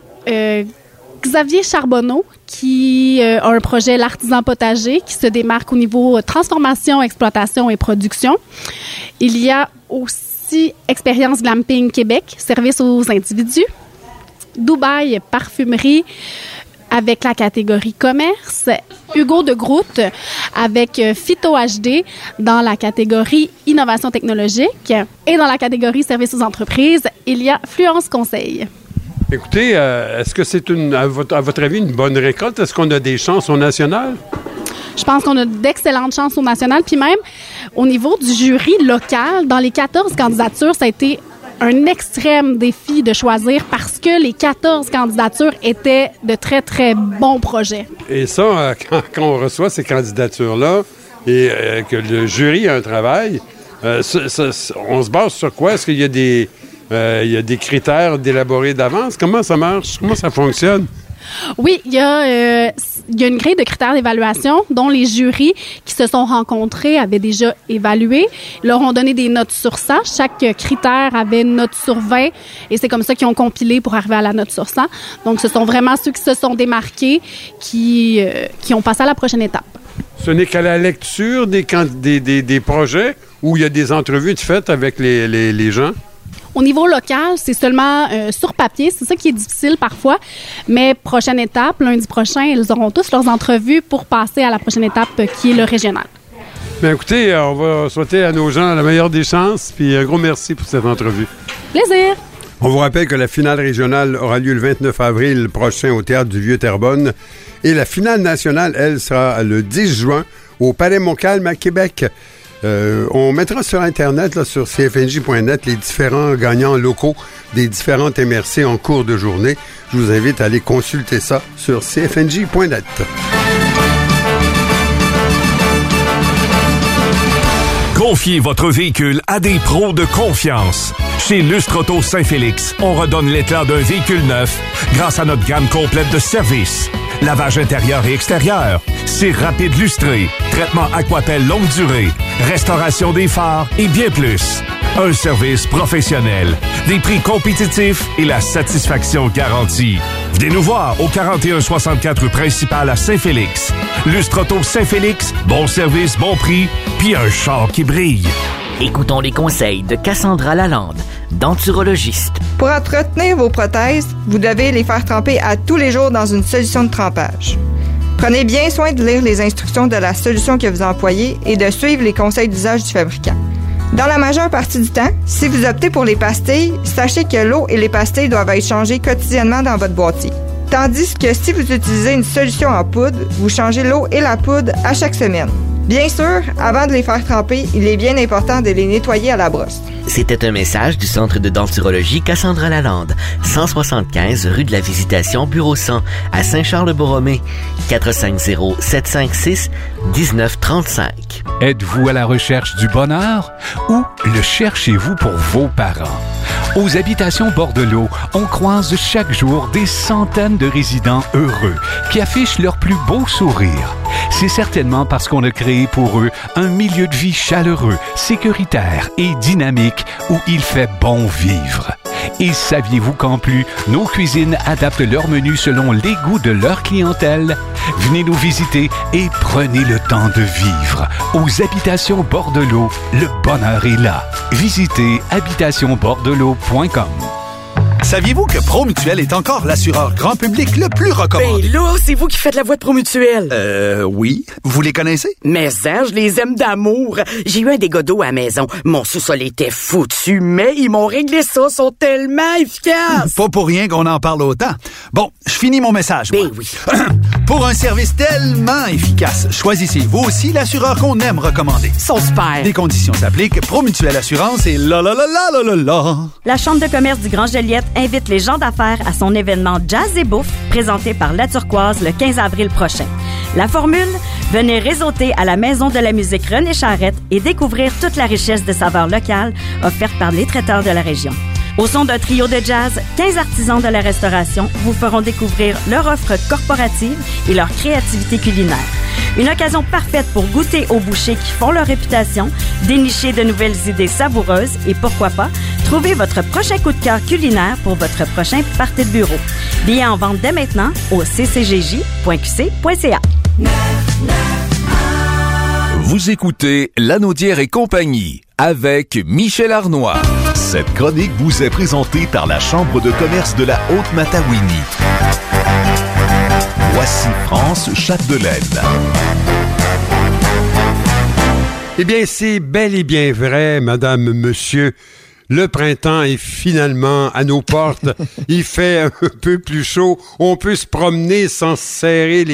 Xavier Charbonneau qui a un projet L'Artisan Potager qui se démarque au niveau transformation, exploitation et production. Il y a aussi Expérience Glamping Québec, service aux individus. Dubaï Parfumerie avec la catégorie commerce, Hugo de Groot avec Phyto HD dans la catégorie innovation technologique et dans la catégorie services aux entreprises, il y a Fluence Conseil. Écoutez, est-ce que c'est à votre avis une bonne récolte? Est-ce qu'on a des chances au national? Je pense qu'on a d'excellentes chances au national, puis même au niveau du jury local, dans les 14 candidatures, ça a été un extrême défi de choisir parce que les 14 candidatures étaient de très, très bons projets. Et ça, quand on reçoit ces candidatures-là et que le jury a un travail, on se base sur quoi? Est-ce qu'il y a des critères d'élaborer d'avance? Comment ça marche? Comment ça fonctionne? Oui, il y a une grille de critères d'évaluation dont les jurys qui se sont rencontrés avaient déjà évalué. Ils leur ont donné des notes sur 100. Chaque critère avait une note sur 20 et c'est comme ça qu'ils ont compilé pour arriver à la note sur 100. Donc, ce sont vraiment ceux qui se sont démarqués qui ont passé à la prochaine étape. Ce n'est qu'à la lecture des projets où il y a des entrevues faites avec les gens? Au niveau local, c'est seulement sur papier. C'est ça qui est difficile parfois. Mais prochaine étape, lundi prochain, ils auront tous leurs entrevues pour passer à la prochaine étape qui est le régional. Bien, écoutez, on va souhaiter à nos gens la meilleure des chances. Puis un gros merci pour cette entrevue. Plaisir! On vous rappelle que la finale régionale aura lieu le 29 avril prochain au Théâtre du Vieux-Terrebonne. Et la finale nationale, elle, sera le 10 juin au Palais Montcalm à Québec. On mettra sur Internet, là, sur cfnj.net, les différents gagnants locaux des différentes MRC en cours de journée. Je vous invite à aller consulter ça sur cfnj.net. Confiez votre véhicule à des pros de confiance. Chez Lustre Auto Saint-Félix, on redonne l'éclat d'un véhicule neuf grâce à notre gamme complète de services. Lavage intérieur et extérieur, cire rapide lustrée, traitement Aquapel longue durée, restauration des phares et bien plus. Un service professionnel, des prix compétitifs et la satisfaction garantie. Venez nous voir au 4164 rue principale à Saint-Félix. Lustre Auto Saint-Félix, bon service, bon prix, puis un char qui brille. Écoutons les conseils de Cassandra Lalande, denturologiste. Pour entretenir vos prothèses, vous devez les faire tremper à tous les jours dans une solution de trempage. Prenez bien soin de lire les instructions de la solution que vous employez et de suivre les conseils d'usage du fabricant. Dans la majeure partie du temps, si vous optez pour les pastilles, sachez que l'eau et les pastilles doivent être changées quotidiennement dans votre boîtier. Tandis que si vous utilisez une solution en poudre, vous changez l'eau et la poudre à chaque semaine. Bien sûr, avant de les faire tremper, il est bien important de les nettoyer à la brosse. C'était un message du Centre de denturologie Cassandra Lalande, 175 rue de la Visitation, bureau 100, à Saint-Charles-Borromée, 450-756-1935. Êtes-vous à la recherche du bonheur ou le cherchez-vous pour vos parents? Aux Habitations Bordelot, on croise chaque jour des centaines de résidents heureux qui affichent leur plus beau sourire. C'est certainement parce qu'on a créé pour eux un milieu de vie chaleureux, sécuritaire et dynamique où il fait bon vivre. Et saviez-vous qu'en plus, nos cuisines adaptent leur menu selon les goûts de leur clientèle? Venez nous visiter et prenez le temps de vivre. Aux Habitations Bordelot, le bonheur est là. Visitez habitationbordelot.com. Saviez-vous que Promutuel est encore l'assureur grand public le plus recommandé? Ben là, c'est vous qui faites la voix de Promutuel. Oui. Vous les connaissez? Mais ça, je les aime d'amour. J'ai eu un dégât d'eau à la maison. Mon sous-sol était foutu, mais ils m'ont réglé ça. Ils sont tellement efficaces. Pas pour rien qu'on en parle autant. Bon, je finis mon message. Ben oui. Pour un service tellement efficace, choisissez vous aussi l'assureur qu'on aime recommander. Ils sont super. Des conditions s'appliquent. Promutuel Assurance et la. La Chambre de commerce du Grand Joliette invite les gens d'affaires à son événement Jazz et Bouffe présenté par La Turquoise le 15 avril prochain. La formule? Venez réseauter à la Maison de la musique René Charrette et découvrir toute la richesse de saveurs locales offertes par les traiteurs de la région. Au son d'un trio de jazz, 15 artisans de la restauration vous feront découvrir leur offre corporative et leur créativité culinaire. Une occasion parfaite pour goûter aux bouchées qui font leur réputation, dénicher de nouvelles idées savoureuses et pourquoi pas, trouver votre prochain coup de cœur culinaire pour votre prochain party de bureau. Billets en vente dès maintenant au ccjj.qc.ca. Vous écoutez Lanaudière et compagnie avec Michel Arnois. Cette chronique vous est présentée par la Chambre de commerce de la Haute-Matawini. Voici France Chapdelaine. Eh bien, c'est bel et bien vrai, madame, monsieur. Le printemps est finalement à nos portes. Il fait un peu plus chaud. On peut se promener sans se serrer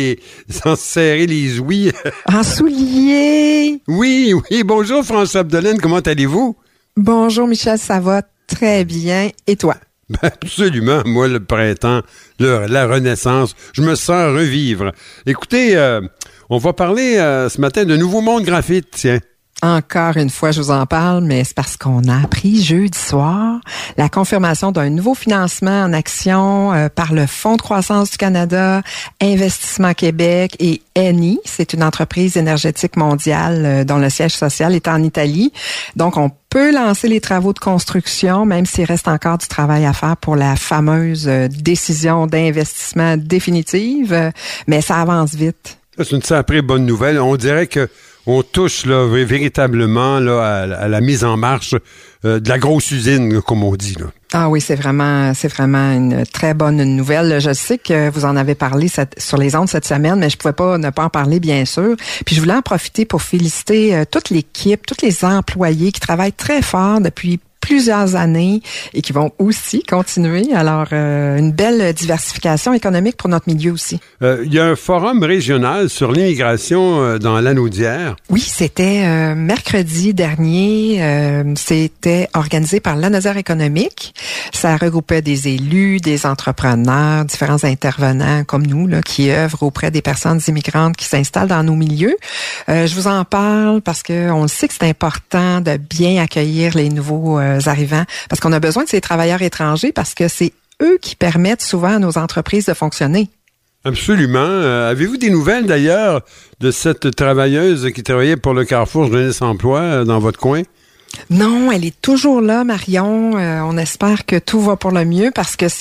les ouïes. En souliers. Oui. Bonjour, France Chapdelaine. Comment allez-vous? Bonjour, Michel. Ça va très bien. Et toi? Ben, absolument. Moi, le printemps, la renaissance, je me sens revivre. Écoutez, on va parler ce matin de Nouveau Monde Graphite, tiens. Encore une fois, je vous en parle, mais c'est parce qu'on a appris jeudi soir la confirmation d'un nouveau financement en action par le Fonds de croissance du Canada, Investissement Québec et Eni. C'est une entreprise énergétique mondiale dont le siège social est en Italie. Donc, on peut lancer les travaux de construction, même s'il reste encore du travail à faire pour la fameuse décision d'investissement définitive, mais ça avance vite. C'est une sacrée bonne nouvelle. On dirait que on touche là, véritablement là, à la mise en marche de la grosse usine, comme on dit. Là. Ah oui, c'est vraiment une très bonne nouvelle. Je sais que vous en avez parlé sur les ondes cette semaine, mais je pouvais pas ne pas en parler, bien sûr. Puis je voulais en profiter pour féliciter toute l'équipe, tous les employés qui travaillent très fort depuis plusieurs années et qui vont aussi continuer. Alors, une belle diversification économique pour notre milieu aussi. Il y a un forum régional sur l'immigration dans Lanaudière. Oui, c'était mercredi dernier. C'était organisé par Lanaudière économique. Ça regroupait des élus, des entrepreneurs, différents intervenants comme nous là, qui œuvrent auprès des personnes immigrantes qui s'installent dans nos milieux. Je vous en parle parce que on le sait que c'est important de bien accueillir les nouveaux arrivants, parce qu'on a besoin de ces travailleurs étrangers, parce que c'est eux qui permettent souvent à nos entreprises de fonctionner. Absolument. Avez-vous des nouvelles, d'ailleurs, de cette travailleuse qui travaillait pour le Carrefour Jeunesse Emploi dans votre coin? Non, elle est toujours là, Marion. On espère que tout va pour le mieux, parce que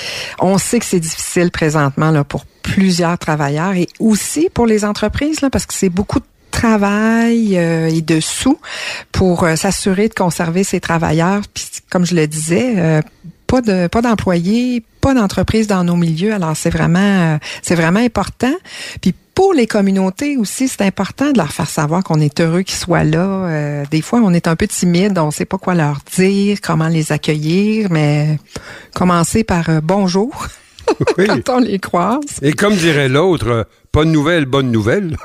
on sait que c'est difficile présentement là pour plusieurs travailleurs et aussi pour les entreprises, là, parce que c'est beaucoup de travail et de sous pour s'assurer de conserver ces travailleurs. Puis, comme je le disais, pas d'employés, pas d'entreprises dans nos milieux. Alors, c'est vraiment important. Puis, pour les communautés aussi, c'est important de leur faire savoir qu'on est heureux qu'ils soient là. Des fois, on est un peu timide, on sait pas quoi leur dire, comment les accueillir, mais commencer par bonjour. Oui. quand on les croise. Et comme dirait l'autre, pas de nouvelles, bonne nouvelle.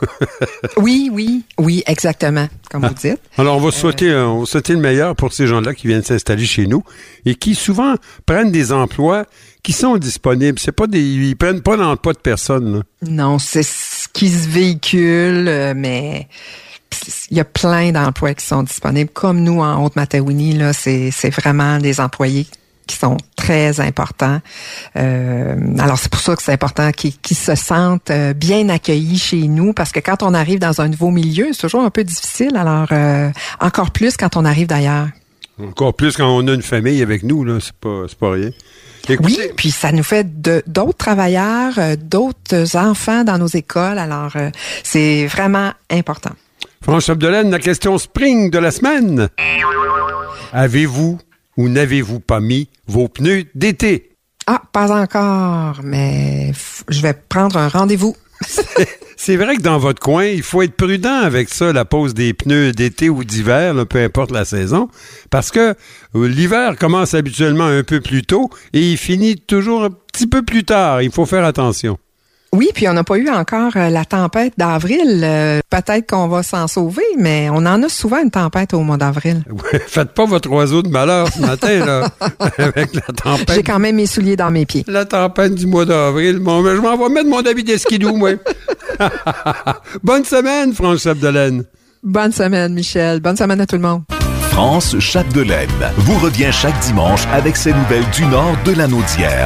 Oui, exactement, comme vous dites. Alors, on va souhaiter le meilleur pour ces gens-là qui viennent s'installer chez nous et qui souvent prennent des emplois qui sont disponibles. Ils prennent pas l'emploi de personne, là. Non, c'est ce qui se véhicule, mais il y a plein d'emplois qui sont disponibles. Comme nous, en Haute-Matawini, là, c'est vraiment des employés qui sont très importants. Alors, c'est pour ça que c'est important qu'ils se sentent bien accueillis chez nous, parce que quand on arrive dans un nouveau milieu, c'est toujours un peu difficile. Alors, encore plus quand on arrive d'ailleurs. Encore plus quand on a une famille avec nous, là, c'est pas rien. Écoutez, oui, puis ça nous fait d'autres travailleurs, d'autres enfants dans nos écoles. Alors, c'est vraiment important. France Chapdelaine, la question Spring de la semaine. Avez-vous ou n'avez-vous pas mis vos pneus d'été? Ah, pas encore, mais je vais prendre un rendez-vous. C'est vrai que dans votre coin, il faut être prudent avec ça, la pose des pneus d'été ou d'hiver, là, peu importe la saison, parce que l'hiver commence habituellement un peu plus tôt et il finit toujours un petit peu plus tard. Il faut faire attention. Oui, puis on n'a pas eu encore la tempête d'avril. Peut-être qu'on va s'en sauver, mais on en a souvent une tempête au mois d'avril. Ouais, faites pas votre oiseau de malheur ce matin, là, avec la tempête. J'ai quand même mes souliers dans mes pieds. La tempête du mois d'avril. Bon, je m'en vais mettre mon habit d'eskidou, moi. Bonne semaine, France Chapdelaine. Bonne semaine, Michel. Bonne semaine à tout le monde. France Chapdelaine vous revient chaque dimanche avec ses nouvelles du nord de la Naudière.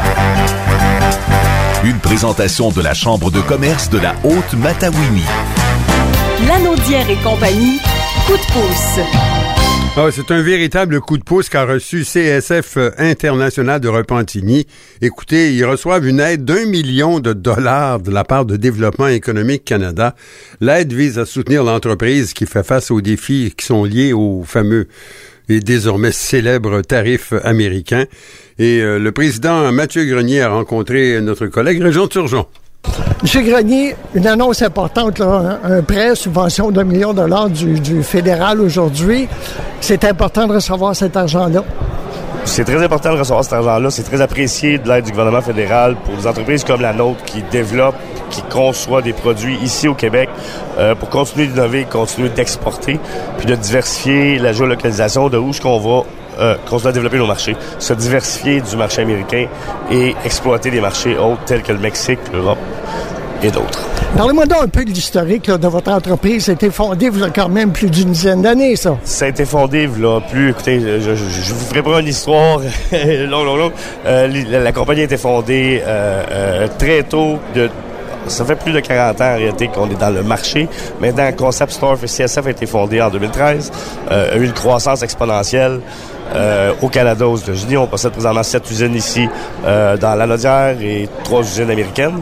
Une présentation de la Chambre de commerce de la Haute-Matawini. La Naudière et compagnie, coup de pouce. Ah, c'est un véritable coup de pouce qu'a reçu CSF International de Repentigny. Écoutez, ils reçoivent une aide d'1 million de dollars de la part de Développement économique Canada. L'aide vise à soutenir l'entreprise qui fait face aux défis qui sont liés aux fameux et désormais célèbres tarifs américains. Et le président Mathieu Grenier a rencontré notre collègue Régent Turgeon. M. Grenier, une annonce importante, là, un prêt, subvention d'1 million de dollars du fédéral aujourd'hui. C'est important de recevoir cet argent-là. C'est très important de recevoir cet argent-là. C'est très apprécié de l'aide du gouvernement fédéral pour des entreprises comme la nôtre qui développent, qui conçoivent des produits ici au Québec pour continuer d'innover, continuer d'exporter, puis de diversifier la géolocalisation de où est-ce qu'on va continuer à développer nos marchés, se diversifier du marché américain et exploiter des marchés autres tels que le Mexique, l'Europe et d'autres. Parlez-moi donc un peu de l'historique là, de votre entreprise. Ça a été fondé il y a quand même plus d'une dizaine d'années, ça. Ça a été fondé il y a plus... Écoutez, je vous ferai pas une histoire longue. La compagnie a été fondée très tôt. Ça fait plus de 40 ans en réalité qu'on est dans le marché. Maintenant, Concept Store for CSF a été fondé en 2013. A eu une croissance exponentielle. Au Canada, aux États-Unis, on possède présentement 7 usines ici dans la Naudière et 3 usines américaines.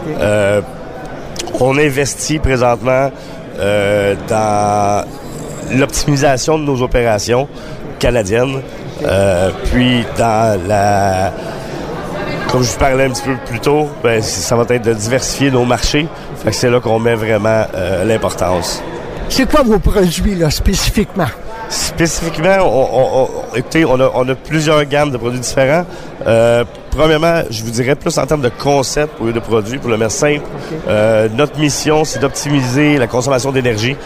On investit présentement dans l'optimisation de nos opérations canadiennes, puis dans la... Comme je vous parlais un petit peu plus tôt, ben, ça va être de diversifier nos marchés. Fait que c'est là qu'on met vraiment l'importance. C'est quoi vos produits, là, spécifiquement? Spécifiquement, écoutez, on a plusieurs gammes de produits différents. Premièrement, je vous dirais plus en termes de concept au lieu de produits, pour le mettre simple. Notre mission, c'est d'optimiser la consommation d'énergie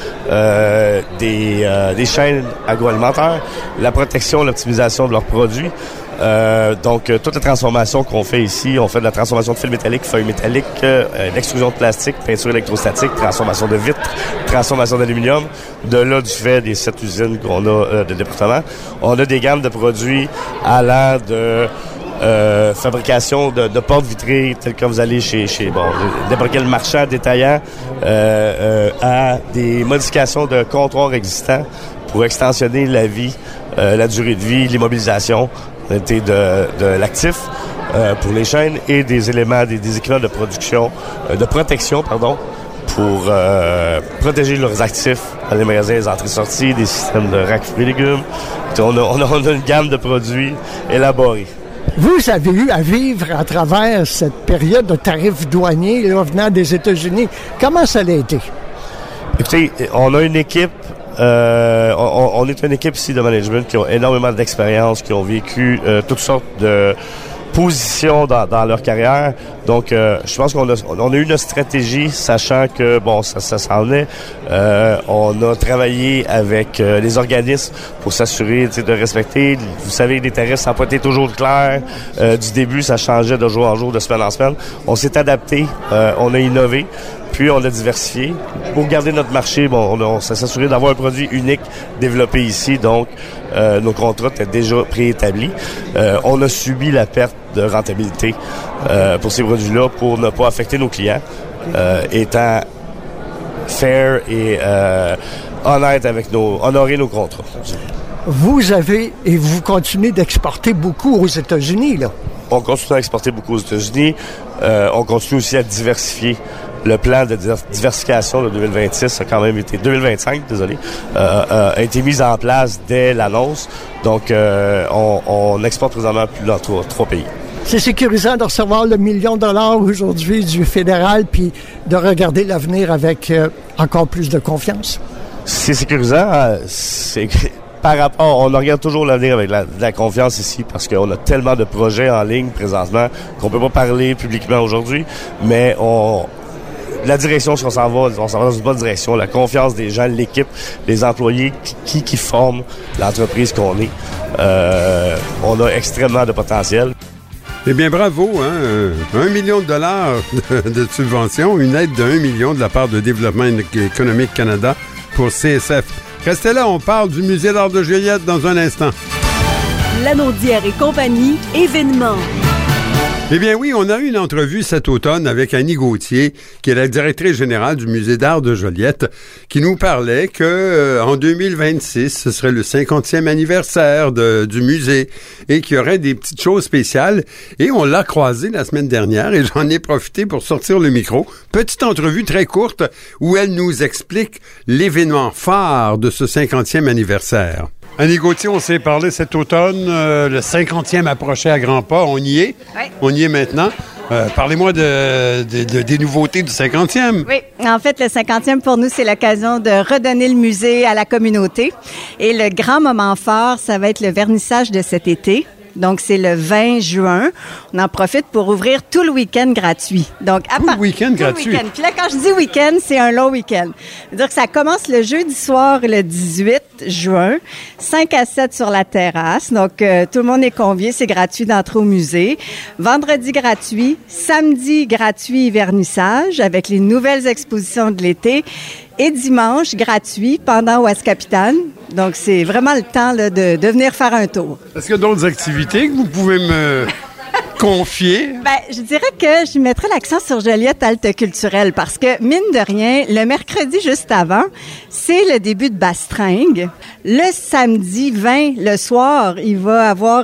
des chaînes agroalimentaires, la protection et l'optimisation de leurs produits. Donc, toute la transformation qu'on fait ici, on fait de la transformation de fil métallique, feuilles métalliques, l'extrusion de plastique, peinture électrostatique, transformation de vitres, transformation d'aluminium. De là, du fait des 7 usines qu'on a de département, on a des gammes de produits allant de fabrication de portes vitrées, telles que vous allez chez n'importe quel marchand détaillant, à des modifications de comptoirs existants pour extensionner la vie, la durée de vie, l'immobilisation de l'actif pour les chaînes et des éléments, des équipements de production, de protection, pour protéger leurs actifs dans les magasins, les entrées-sorties, des systèmes de rack fruits et légumes. On a une gamme de produits élaborés. Vous avez eu à vivre à travers cette période de tarifs douaniers là, venant des États-Unis. Comment ça a été? Écoutez, on a une équipe, on est une équipe ici de management qui ont énormément d'expérience, qui ont vécu toutes sortes de position dans leur carrière. Donc, je pense qu'on a eu notre stratégie, sachant que, bon, ça s'en est. On a travaillé avec les organismes pour s'assurer de respecter. Vous savez, les tarifs, ça n'a pas été toujours clair. Du début, ça changeait de jour en jour, de semaine en semaine. On s'est adapté, on a innové. Puis, on a diversifié. Pour garder notre marché, bon, on s'est assuré d'avoir un produit unique développé ici. Donc, nos contrats étaient déjà préétablis. On a subi la perte de rentabilité pour ces produits-là pour ne pas affecter nos clients, étant fair et honnête avec honorer nos contrats. Vous avez et vous continuez d'exporter beaucoup aux États-Unis, là. On continue à exporter beaucoup aux États-Unis. On continue aussi à diversifier. Le plan de diversification de 2026 a quand même été 2025, désolé, a été mis en place dès l'annonce. Donc, on exporte présentement plus dans trois pays. C'est sécurisant de recevoir le $1 million aujourd'hui du fédéral, puis de regarder l'avenir avec encore plus de confiance. C'est sécurisant. Par rapport, on regarde toujours l'avenir avec la confiance ici parce qu'on a tellement de projets en ligne présentement qu'on peut pas parler publiquement aujourd'hui, mais la direction, si on s'en va dans une bonne direction. La confiance des gens, l'équipe, les employés qui forment l'entreprise qu'on est. On a extrêmement de potentiel. Eh bien, bravo, hein? $1 million de subvention, une aide de 1 million de la part de Développement économique Canada pour CSF. Restez là, on parle du Musée d'art de Joliette dans un instant. Lanaudière et compagnie, événements. Eh bien oui, on a eu une entrevue cet automne avec Annie Gauthier, qui est la directrice générale du Musée d'art de Joliette, qui nous parlait que en 2026, ce serait le 50e anniversaire du musée et qu'il y aurait des petites choses spéciales. Et on l'a croisée la semaine dernière et j'en ai profité pour sortir le micro. Petite entrevue très courte où elle nous explique l'événement phare de ce 50e anniversaire. Annie Gauthier, on s'est parlé cet automne, le 50e approchait à grands pas, on y est. Oui. On y est maintenant. Parlez-moi des nouveautés du 50e. Oui, en fait, le 50e, pour nous, c'est l'occasion de redonner le musée à la communauté. Et le grand moment fort, ça va être le vernissage de cet été. Donc, c'est le 20 juin. On en profite pour ouvrir tout le week-end gratuit. Donc, tout le week-end gratuit? Week-end. Puis là, quand je dis week-end, c'est un long week-end. C'est-à-dire que ça commence le jeudi soir, le 18 juin, 5 à 7 sur la terrasse. Donc, tout le monde est convié. C'est gratuit d'entrer au musée. Vendredi gratuit. Samedi gratuit vernissage avec les nouvelles expositions de l'été. Et dimanche, gratuit, pendant Ouest Capitale. Donc, c'est vraiment le temps là, de venir faire un tour. Est-ce qu'il y a d'autres activités que vous pouvez me confier? Je dirais que je mettrais l'accent sur Joliette Halte culturelle parce que, mine de rien, le mercredi juste avant, c'est le début de Bastringue. Le samedi 20, le soir, il va avoir...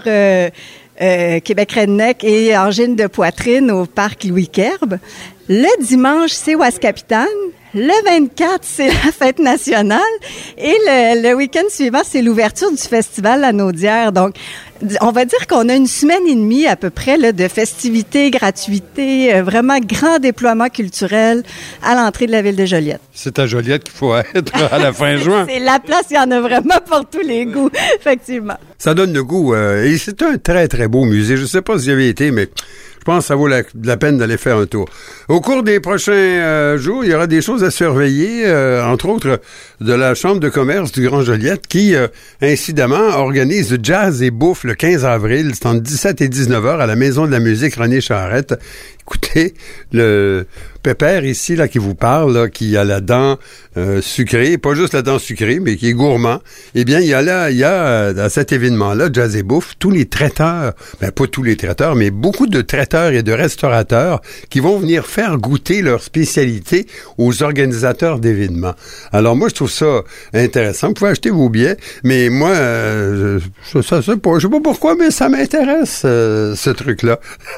Québec Redneck et angine de poitrine au parc Louis Kerb. Le dimanche, c'est Ouest Capitale. Le 24, c'est la fête nationale. Et le week-end suivant, c'est l'ouverture du festival Lanaudière. Donc, on va dire qu'on a une semaine et demie à peu près là, de festivités, gratuités, vraiment grand déploiement culturel à l'entrée de la ville de Joliette. C'est à Joliette qu'il faut être à la fin juin. C'est la place, il y en a vraiment pour tous les goûts, effectivement. Ça donne le goût. Et c'est un très, très beau musée. Je ne sais pas si j'y avais été, mais je pense que ça vaut la peine d'aller faire un tour. Au cours des prochains jours, il y aura des choses à surveiller, entre autres de la Chambre de commerce du Grand Joliette qui, incidemment, organise Jazz et Bouffe le 15 avril. C'est entre 17 et 19 heures à la Maison de la musique René Charrette. Écoutez, le pépère ici là qui vous parle, là, qui a la dent sucrée, pas juste la dent sucrée, mais qui est gourmand. Eh bien, il y a à cet événement-là, Jazz et Bouffe, tous les traiteurs, pas tous les traiteurs, mais beaucoup de traiteurs et de restaurateurs qui vont venir faire goûter leur spécialité aux organisateurs d'événements. Alors moi, je trouve ça intéressant. Vous pouvez acheter vos billets, mais moi, je sais pas pourquoi, mais ça m'intéresse ce truc-là.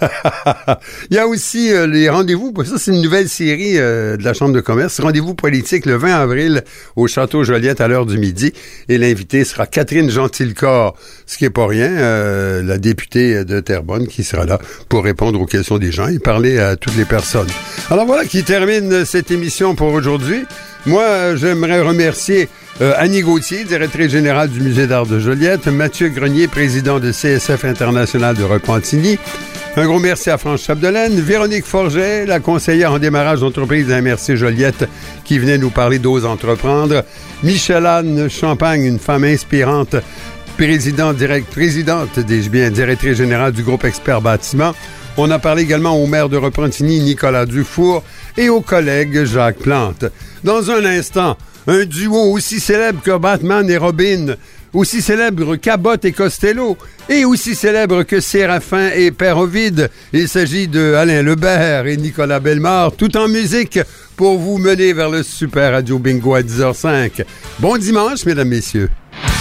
Il y a aussi les rendez-vous, ça c'est une nouvelle série de la Chambre de commerce, rendez-vous politique le 20 avril au Château Joliette à l'heure du midi, et l'invité sera Catherine Gentilcorps, ce qui est pas rien, la députée de Terrebonne qui sera là pour répondre aux questions des gens et parler à toutes les personnes. Alors voilà qui termine cette émission pour aujourd'hui. Moi, j'aimerais remercier Annie Gauthier, directrice générale du Musée d'art de Joliette. Mathieu Grenier, président de CSF International de Repentigny. Un gros merci à France Chapdelaine. Véronique Forget, la conseillère en démarrage d'entreprise à MRC Joliette, qui venait nous parler d'Ose entreprendre. Michel-Anne Champagne, une femme inspirante, directrice générale du groupe Expert Bâtiment. On a parlé également au maire de Repentigny, Nicolas Dufour, et au collègue Jacques Plante. Dans un instant, un duo aussi célèbre que Batman et Robin, aussi célèbre qu'Abbott et Costello, et aussi célèbre que Séraphin et Père Ovide. Il s'agit de Alain Lebert et Nicolas Bellemare, tout en musique, pour vous mener vers le Super Radio Bingo à 10h05. Bon dimanche, mesdames, messieurs.